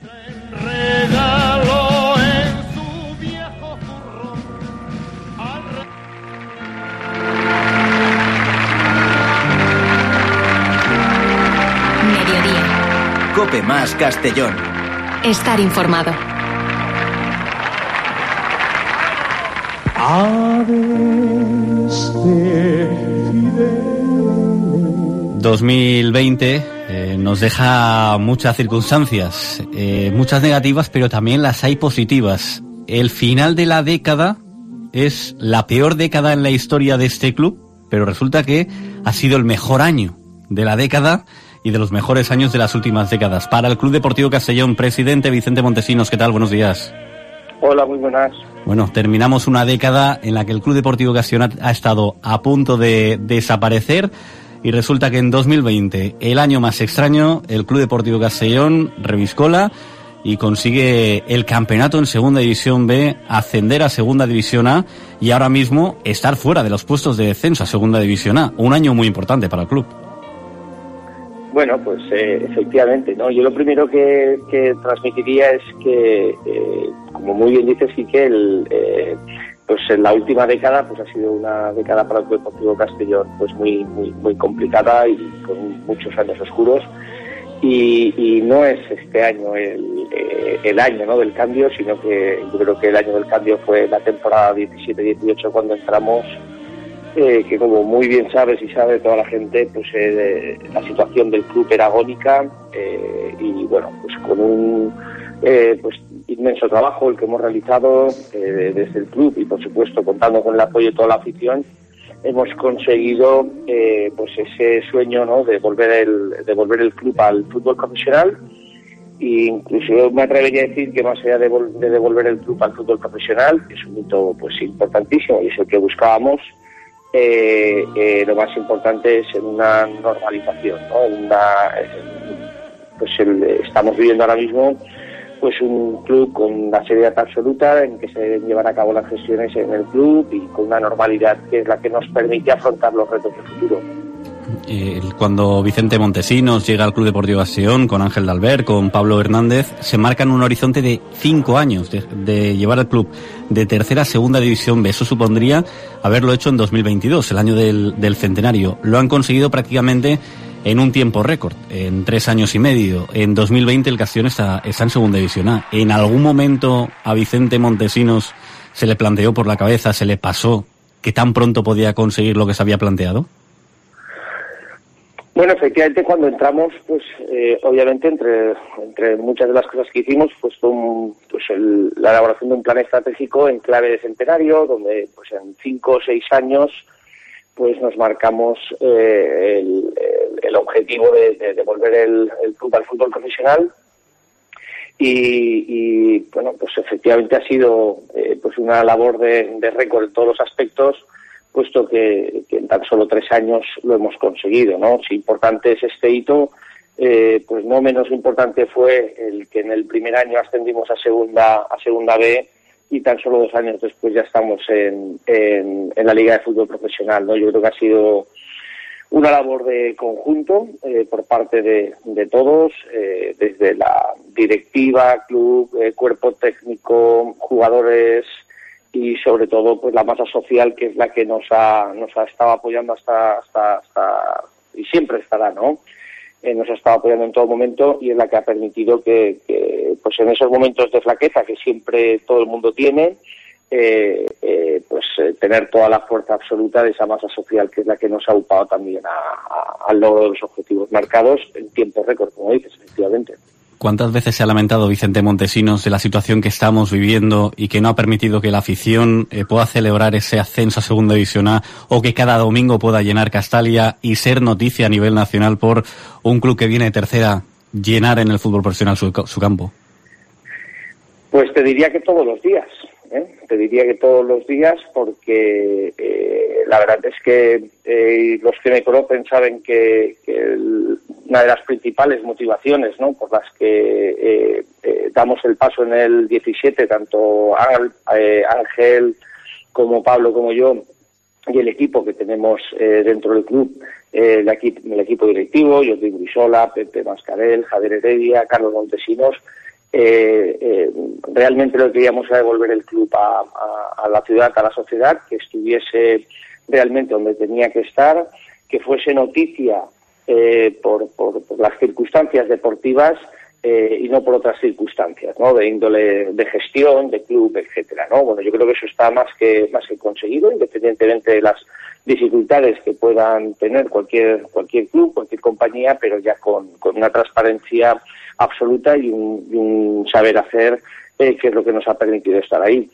Speaker 12: Regaló en su viejo zurrón al
Speaker 1: Cope Más Castellón.
Speaker 2: Estar informado.
Speaker 12: Aves de Fidel.
Speaker 3: 2020 nos deja muchas circunstancias, muchas negativas, pero también las hay positivas. El final de la década es la peor década en la historia de este club, pero resulta que ha sido el mejor año de la década y de los mejores años de las últimas décadas. Para el Club Deportivo Castellón, presidente Vicente Montesinos, ¿qué tal? Buenos días.
Speaker 7: Hola, muy buenas.
Speaker 3: Bueno, terminamos una década en la que el Club Deportivo Castellón ha estado a punto de desaparecer y resulta que en 2020, el año más extraño, el Club Deportivo Castellón reviscola y consigue el campeonato en Segunda División B, ascender a Segunda División A y ahora mismo estar fuera de los puestos de descenso a Segunda División A. Un año muy importante para el club.
Speaker 7: Bueno, pues efectivamente, ¿no? Yo lo primero que transmitiría es que, como muy bien dices, Quique, pues en la última década pues ha sido una década para el Club Deportivo Castellón pues muy complicada y con muchos años oscuros. Y no es este año el año, ¿no?, del cambio, sino que yo creo que el año del cambio fue la temporada 17-18 cuando entramos, que como muy bien sabes y sabe toda la gente, pues la situación del club era agónica, y bueno, pues con un pues inmenso trabajo el que hemos realizado desde el club y por supuesto contando con el apoyo de toda la afición, hemos conseguido pues ese sueño, ¿no?, de devolver el club al fútbol profesional. E incluso me atrevería a decir que más allá de devolver el club al fútbol profesional, que es un hito pues importantísimo y es el que buscábamos, lo más importante es en una normalización, ¿no? Estamos viviendo ahora mismo pues un club con una seriedad absoluta en que se deben llevar a cabo las gestiones en el club y con una normalidad que es la que nos permite afrontar los retos del futuro.
Speaker 3: Cuando Vicente Montesinos llega al Club Deportivo Castellón con Ángel Dalbert, con Pablo Hernández, se marcan un horizonte de 5 años de llevar al club de tercera a Segunda División B. Eso supondría haberlo hecho en 2022, el año del centenario. Lo han conseguido prácticamente en un tiempo récord, en 3 años y medio. En 2020 el Castellón está en Segunda División A. ¿En algún momento a Vicente Montesinos se le planteó por la cabeza, se le pasó que tan pronto podía conseguir lo que se había planteado?
Speaker 7: Bueno, efectivamente, cuando entramos, pues obviamente entre muchas de las cosas que hicimos, pues la elaboración de un plan estratégico en clave de centenario, donde pues en 5 o 6 años pues nos marcamos el objetivo de devolver el club al fútbol profesional y bueno, pues efectivamente ha sido pues una labor de récord en todos los aspectos, puesto que en tan solo 3 años lo hemos conseguido, ¿no? Si importante es este hito, pues no menos importante fue el que en el primer año ascendimos a segunda B y tan solo 2 años después ya estamos en la Liga de Fútbol Profesional, ¿no? Yo creo que ha sido una labor de conjunto por parte de todos, desde la directiva, club, cuerpo técnico, jugadores y sobre todo pues la masa social, que es la que nos ha estado apoyando hasta y siempre estará, ¿no? Nos ha estado apoyando en todo momento y es la que ha permitido que pues en esos momentos de flaqueza que siempre todo el mundo tiene, tener toda la fuerza absoluta de esa masa social, que es la que nos ha upado también al logro de los objetivos marcados en tiempo récord, como dices, efectivamente.
Speaker 3: ¿Cuántas veces se ha lamentado Vicente Montesinos de la situación que estamos viviendo y que no ha permitido que la afición pueda celebrar ese ascenso a Segunda División A o que cada domingo pueda llenar Castalia y ser noticia a nivel nacional por un club que viene de tercera llenar en el fútbol profesional su campo?
Speaker 7: Pues te diría que todos los días, te diría que todos los días, porque la verdad es que los que me conocen saben que una de las principales motivaciones, ¿no?, por las que damos el paso en el 17, tanto Ángel como Pablo como yo y el equipo que tenemos dentro del club, el equipo directivo, Jordi Brisola, Pepe Mascarel, Javier Heredia, Carlos Montesinos, realmente lo que queríamos era devolver el club a la ciudad, a la sociedad, que estuviese realmente donde tenía que estar, que fuese noticia por las circunstancias deportivas y no por otras circunstancias, ¿no? De índole de gestión, de club, etcétera, ¿no? Bueno, yo creo que eso está más que conseguido, independientemente de las dificultades que puedan tener cualquier club, cualquier compañía, pero ya con una transparencia absoluta y un saber hacer que es lo que nos ha permitido estar ahí.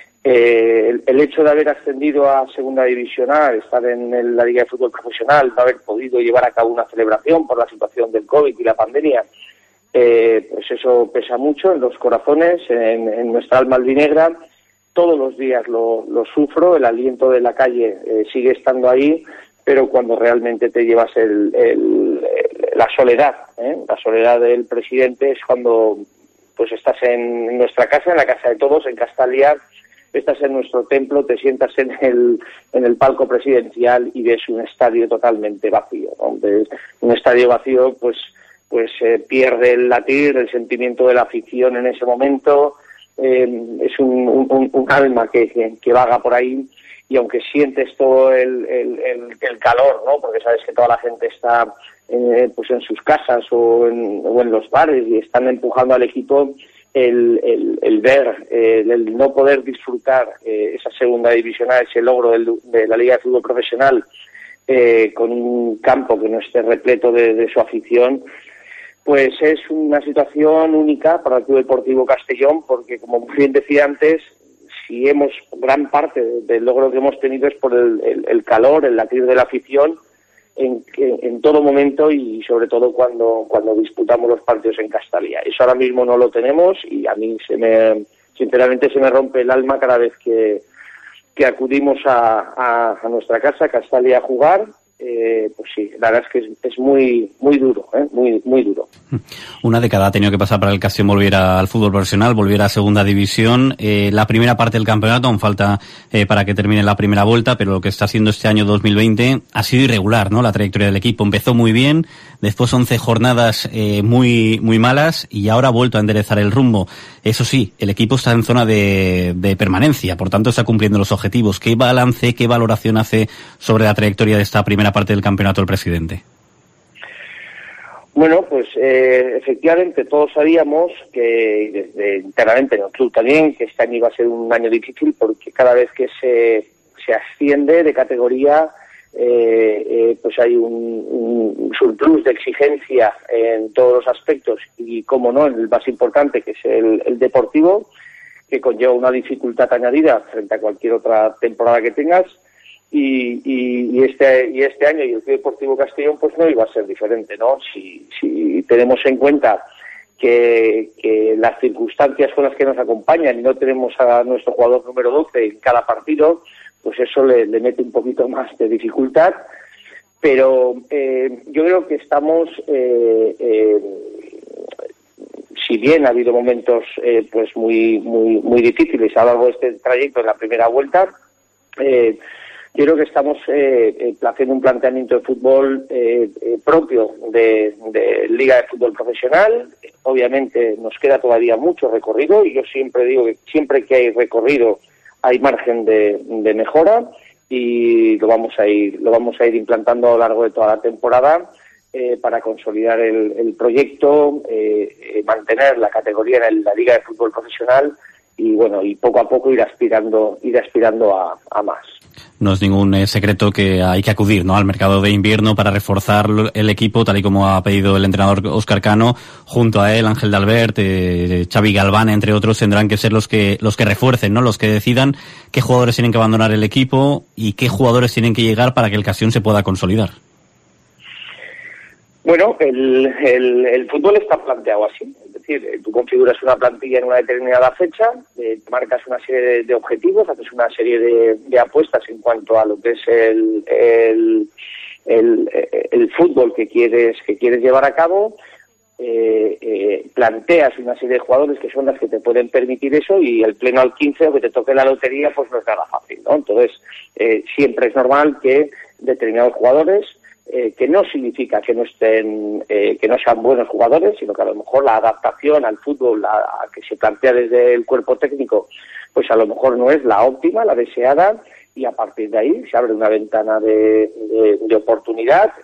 Speaker 7: El hecho de haber ascendido a Segunda División A, estar en la Liga de Fútbol Profesional, no haber podido llevar a cabo una celebración por la situación del COVID y la pandemia, pues eso pesa mucho en los corazones, en nuestra alma albinegra. Todos los días lo sufro, el aliento de la calle sigue estando ahí, pero cuando realmente te llevas la soledad del presidente es cuando pues estás en nuestra casa, en la casa de todos, en Castalia, estás en nuestro templo, te sientas en el palco presidencial y ves un estadio totalmente vacío, ¿no? Un estadio vacío pues pierde el latir, el sentimiento de la afición en ese momento. Es un alma que vaga por ahí, y aunque sientes todo el calor, ¿no? Porque sabes que toda la gente está pues en sus casas o en los bares y están empujando al equipo, el ver, el no poder disfrutar esa Segunda División A, ese logro de la Liga de Fútbol Profesional con un campo que no esté repleto de su afición, pues es una situación única para el Club Deportivo Castellón, porque como bien decía antes, gran parte del logro que hemos tenido es por el calor, el latir de la afición en todo momento, y sobre todo cuando disputamos los partidos en Castalia. Eso ahora mismo no lo tenemos, y a mí sinceramente se me rompe el alma cada vez que acudimos a nuestra casa, Castalia, a jugar. Pues sí, la verdad es que es muy duro, muy duro.
Speaker 3: Una década ha tenido que pasar para el Castellón volviera al fútbol profesional, volviera a Segunda División. La primera parte del campeonato aún falta para que termine la primera vuelta, pero lo que está haciendo este año 2020 ha sido irregular, ¿no? La trayectoria del equipo empezó muy bien, después 11 jornadas muy malas, y ahora ha vuelto a enderezar el rumbo. Eso sí, el equipo está en zona de permanencia, por tanto está cumpliendo los objetivos. ¿Qué balance, qué valoración hace sobre la trayectoria de esta primera parte del campeonato el presidente?
Speaker 7: Bueno, pues efectivamente todos sabíamos que, desde internamente en el club también, que este año iba a ser un año difícil, porque cada vez que se asciende de categoría pues hay un surplus de exigencia en todos los aspectos, y como no, en el más importante, que es el deportivo, que conlleva una dificultad añadida frente a cualquier otra temporada que tengas. Y este año, y el Club Deportivo Castellón, pues no iba a ser diferente, ¿no? Si tenemos en cuenta que las circunstancias con las que nos acompañan, y no tenemos a nuestro jugador número 12 en cada partido, pues eso le mete un poquito más de dificultad. Pero yo creo que estamos, si bien ha habido momentos pues muy difíciles a lo largo de este trayecto en la primera vuelta, yo creo que estamos haciendo un planteamiento de fútbol propio de Liga de Fútbol Profesional. Obviamente nos queda todavía mucho recorrido, y yo siempre digo que siempre que hay recorrido hay margen de mejora, y lo vamos a ir implantando a lo largo de toda la temporada para consolidar el proyecto, mantener la categoría en la Liga de Fútbol Profesional, y bueno, y poco a poco ir aspirando a más.
Speaker 3: No es ningún secreto que hay que acudir, ¿no?, al mercado de invierno para reforzar el equipo, tal y como ha pedido el entrenador Óscar Cano. Junto a él, Ángel de Albert, Xavi Galván, entre otros, tendrán que ser los que refuercen, ¿no?, los que decidan qué jugadores tienen que abandonar el equipo y qué jugadores tienen que llegar para que el Castellón se pueda consolidar.
Speaker 7: Bueno, el fútbol está planteado así. Es decir, tú configuras una plantilla en una determinada fecha, marcas una serie de objetivos, haces una serie de apuestas en cuanto a lo que es el fútbol que quieres llevar a cabo, planteas una serie de jugadores que son las que te pueden permitir eso, y el pleno al 15 o que te toque la lotería pues no es nada fácil, ¿no? Entonces, siempre es normal que determinados jugadores, que no significa que no estén, que no sean buenos jugadores, sino que a lo mejor la adaptación al fútbol a que se plantea desde el cuerpo técnico, pues a lo mejor no es la óptima, la deseada, y a partir de ahí se abre una ventana de oportunidad.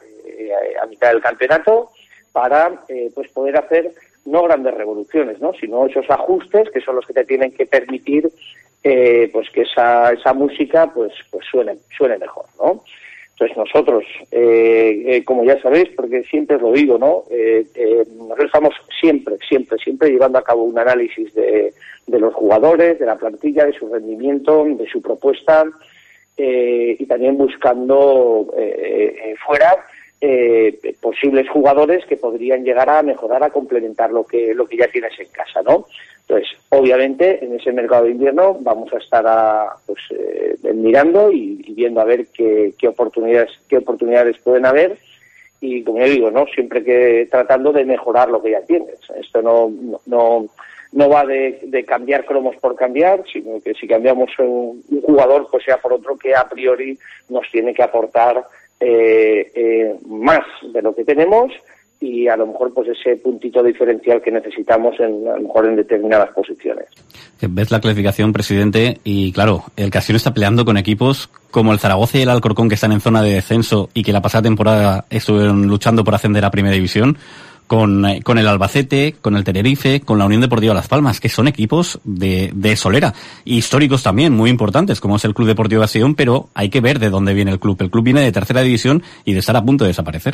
Speaker 7: a mitad del campeonato para pues poder hacer no grandes revoluciones, ¿no? Sino esos ajustes que son los que te tienen que permitir pues que esa música pues suene mejor, ¿no? Entonces nosotros, como ya sabéis, porque siempre os lo digo, ¿no? Nosotros estamos siempre llevando a cabo un análisis de los jugadores, de la plantilla, de su rendimiento, de su propuesta, y también buscando fuera posibles jugadores que podrían llegar a mejorar, a complementar lo que ya tienes en casa, ¿no? Entonces, obviamente, en ese mercado de invierno vamos a estar mirando y viendo a ver qué oportunidades pueden haber, y como yo digo, ¿no? Siempre que tratando de mejorar lo que ya tienes. Esto no va de cambiar cromos por cambiar, sino que si cambiamos un jugador, pues sea por otro que a priori nos tiene que aportar más de lo que tenemos, y a lo mejor pues ese puntito diferencial que necesitamos a lo mejor en determinadas posiciones.
Speaker 3: Ves la clasificación, presidente, y claro, el Castellón está peleando con equipos como el Zaragoza y el Alcorcón, que están en zona de descenso y que la pasada temporada estuvieron luchando por ascender a Primera División, con el Albacete, con el Tenerife, con la Unión Deportiva Las Palmas, que son equipos de solera, históricos también, muy importantes, como es el Club Deportivo Castellón, pero hay que ver de dónde viene el club. El club viene de Tercera División y de estar a punto de desaparecer.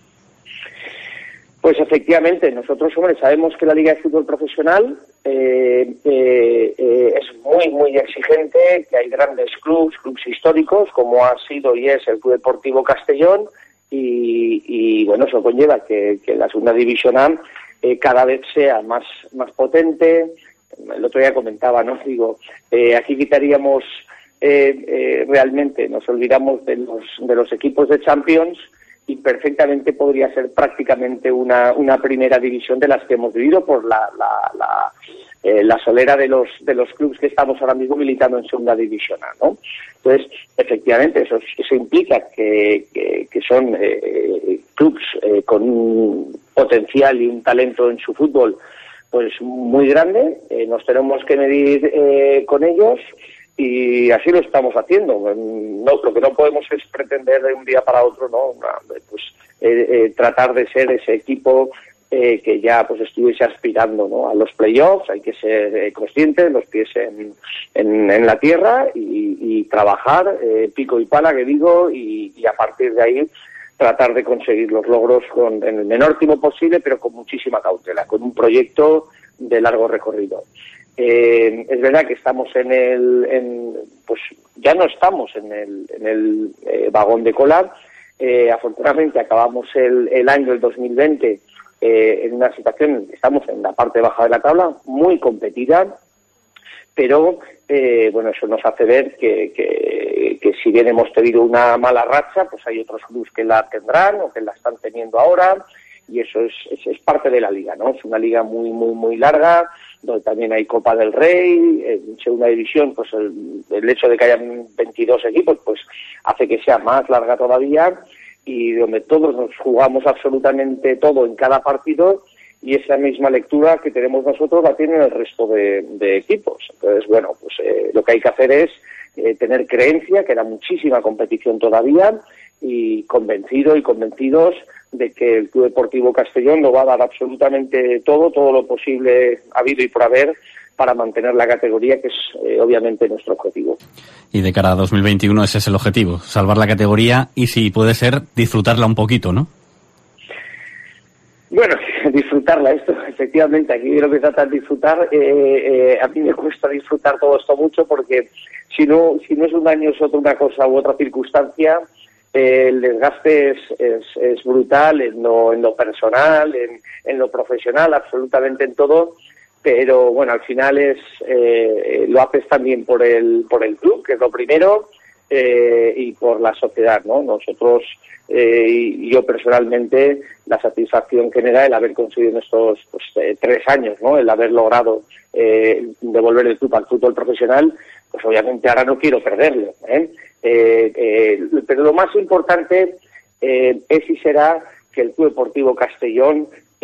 Speaker 7: Pues efectivamente, nosotros, sabemos que la Liga de Fútbol Profesional es muy exigente, que hay grandes clubes históricos, como ha sido y es el Club Deportivo Castellón, y bueno, eso conlleva que la Segunda División A cada vez sea más potente. El otro día comentaba, ¿no? Digo, aquí quitaríamos realmente, nos olvidamos de los equipos de Champions, y perfectamente podría ser prácticamente una Primera División de las que hemos vivido por la solera de los clubes que estamos ahora mismo militando en Segunda División A, ¿no? Entonces, efectivamente, eso implica que son clubes con un potencial y un talento en su fútbol pues muy grande. Nos tenemos que medir con ellos, y así lo estamos haciendo. Lo que no podemos es pretender de un día para otro, ¿no? Tratar de ser ese equipo que ya pues estuviese aspirando, ¿no? A los playoffs. Hay que ser conscientes, los pies en la tierra, y trabajar pico y pala, que digo, y a partir de ahí tratar de conseguir los logros en el menor tiempo posible, pero con muchísima cautela, con un proyecto de largo recorrido. Es verdad que estamos pues ya no estamos en el vagón de cola. Afortunadamente acabamos el año, el 2020, en una situación en que estamos en la parte baja de la tabla, muy competida, pero bueno, eso nos hace ver que si bien hemos tenido una mala racha, pues hay otros clubes que la tendrán o que la están teniendo ahora, y eso es parte de la liga, ¿no? Es una liga muy larga, donde también hay Copa del Rey. En Segunda División, pues el hecho de que hayan 22 equipos pues hace que sea más larga todavía, y donde todos nos jugamos absolutamente todo en cada partido, y esa misma lectura que tenemos nosotros la tienen el resto de equipos. Entonces, bueno, pues lo que hay que hacer es tener creencia, que era muchísima competición todavía, y convencidos de que el Club Deportivo Castellón lo va a dar absolutamente todo lo posible habido y por haber para mantener la categoría, que es obviamente nuestro objetivo.
Speaker 3: Y de cara a 2021 ese es el objetivo, salvar la categoría y, si puede ser, disfrutarla un poquito, ¿no?
Speaker 7: Bueno, disfrutarla, esto efectivamente, aquí lo que trata es disfrutar. A mí me cuesta disfrutar todo esto mucho, porque si no es un año, es otra cosa u otra circunstancia. El desgaste es brutal en lo personal, en lo profesional, absolutamente en todo, pero bueno, al final lo haces también por el club, que es lo primero, y por la sociedad, ¿no? Nosotros, y yo personalmente, la satisfacción que me da el haber conseguido en estos 3 años, ¿no? El haber logrado devolver el club al fútbol profesional, pues obviamente ahora no quiero perderlo, pero lo más importante es y será que el Club Deportivo Castellón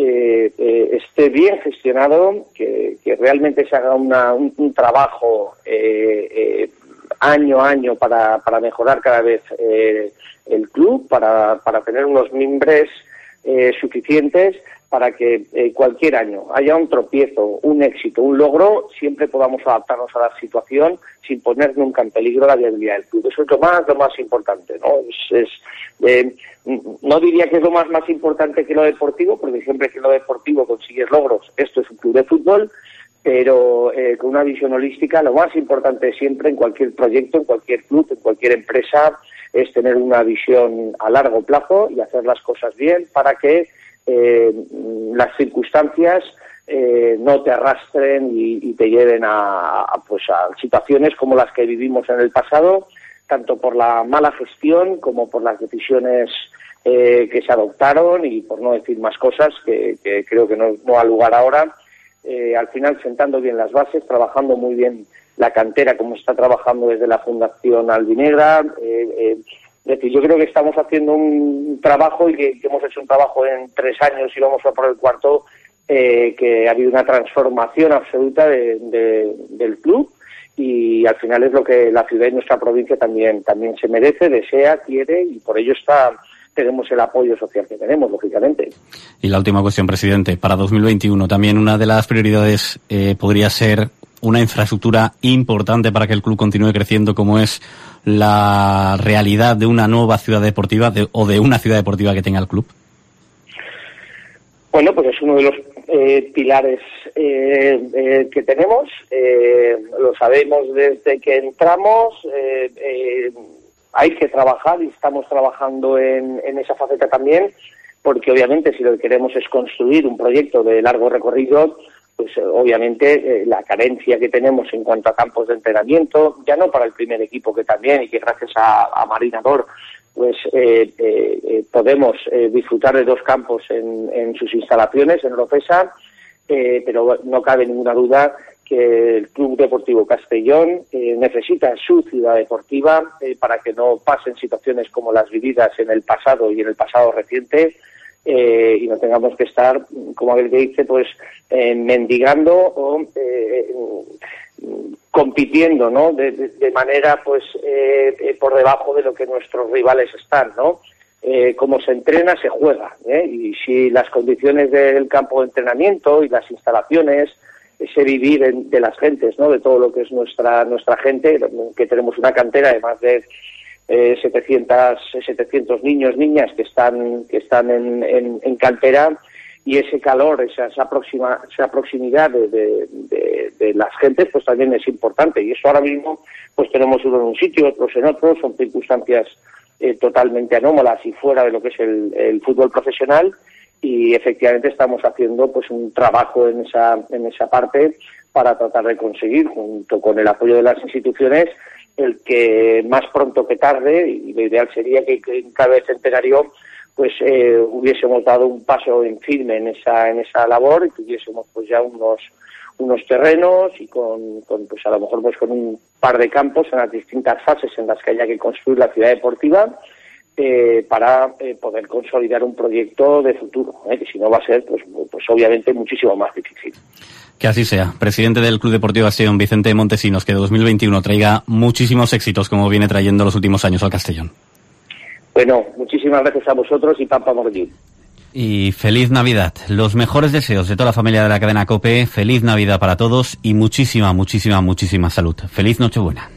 Speaker 7: esté bien gestionado, que realmente se haga un trabajo año a año para mejorar cada vez el club, para tener unos mimbres suficientes para que cualquier año haya un tropiezo, un éxito, un logro, siempre podamos adaptarnos a la situación sin poner nunca en peligro la viabilidad del club. Eso es lo más importante, ¿no? No diría que es lo más importante que lo deportivo, porque siempre que lo deportivo consigues logros, esto es un club de fútbol, pero con una visión holística, lo más importante siempre en cualquier proyecto, en cualquier club, en cualquier empresa, es tener una visión a largo plazo y hacer las cosas bien para que las circunstancias no te arrastren y te lleven a situaciones como las que vivimos en el pasado, tanto por la mala gestión como por las decisiones que se adoptaron y por no decir más cosas que creo que no ha lugar ahora. Al final sentando bien las bases, trabajando muy bien la cantera como está trabajando desde la Fundación Albinegra. Es decir, yo creo que estamos haciendo un trabajo y que hemos hecho un trabajo en 3 años y vamos a por el 4, que ha habido una transformación absoluta del club y al final es lo que la ciudad y nuestra provincia también se merece, desea, quiere y por ello tenemos el apoyo social que tenemos, lógicamente.
Speaker 3: Y la última cuestión, presidente. Para 2021 también una de las prioridades podría ser una infraestructura importante para que el club continúe creciendo, como es la realidad de una nueva ciudad deportiva o de una ciudad deportiva que tenga el club.
Speaker 7: Bueno, pues es uno de los pilares que tenemos. Lo sabemos desde que entramos. Hay que trabajar y estamos trabajando en esa faceta también, porque obviamente si lo que queremos es construir un proyecto de largo recorrido, pues obviamente la carencia que tenemos en cuanto a campos de entrenamiento, ya no para el primer equipo que también, y que gracias a Marinador pues podemos disfrutar de 2 campos en sus instalaciones en Oropesa, pero no cabe ninguna duda que el Club Deportivo Castellón necesita su ciudad deportiva para que no pasen situaciones como las vividas en el pasado y en el pasado reciente, y no tengamos que estar, como aquel que dice, pues mendigando o compitiendo, ¿no? De manera pues por debajo de lo que nuestros rivales están, ¿no? Como se entrena, se juega, y si las condiciones del campo de entrenamiento y las instalaciones, ese vivir de las gentes, ¿no? De todo lo que es nuestra gente, que tenemos una cantera de más de 700 niños, niñas que están en cantera, y ese calor, esa proximidad de las gentes, pues también es importante. Y eso ahora mismo, pues tenemos uno en un sitio, otros en otro, son circunstancias totalmente anómalas y fuera de lo que es el fútbol profesional. Y efectivamente estamos haciendo pues un trabajo en esa parte para tratar de conseguir, junto con el apoyo de las instituciones, el que más pronto que tarde, y lo ideal sería que en cada centenario pues hubiésemos dado un paso en firme en esa labor y tuviésemos pues ya unos terrenos y con pues a lo mejor pues con un par de campos en las distintas fases en las que haya que construir la ciudad deportiva, para poder consolidar un proyecto de futuro, que si no va a ser pues obviamente muchísimo más difícil.
Speaker 3: Que así sea. Presidente del Club Deportivo Castellón, Vicente Montesinos, que 2021 traiga muchísimos éxitos como viene trayendo los últimos años al Castellón.
Speaker 7: Bueno, muchísimas gracias a vosotros y Pampa Morgui.
Speaker 3: Y feliz Navidad. Los mejores deseos de toda la familia de la cadena COPE. Feliz Navidad para todos y muchísima salud. Feliz Nochebuena.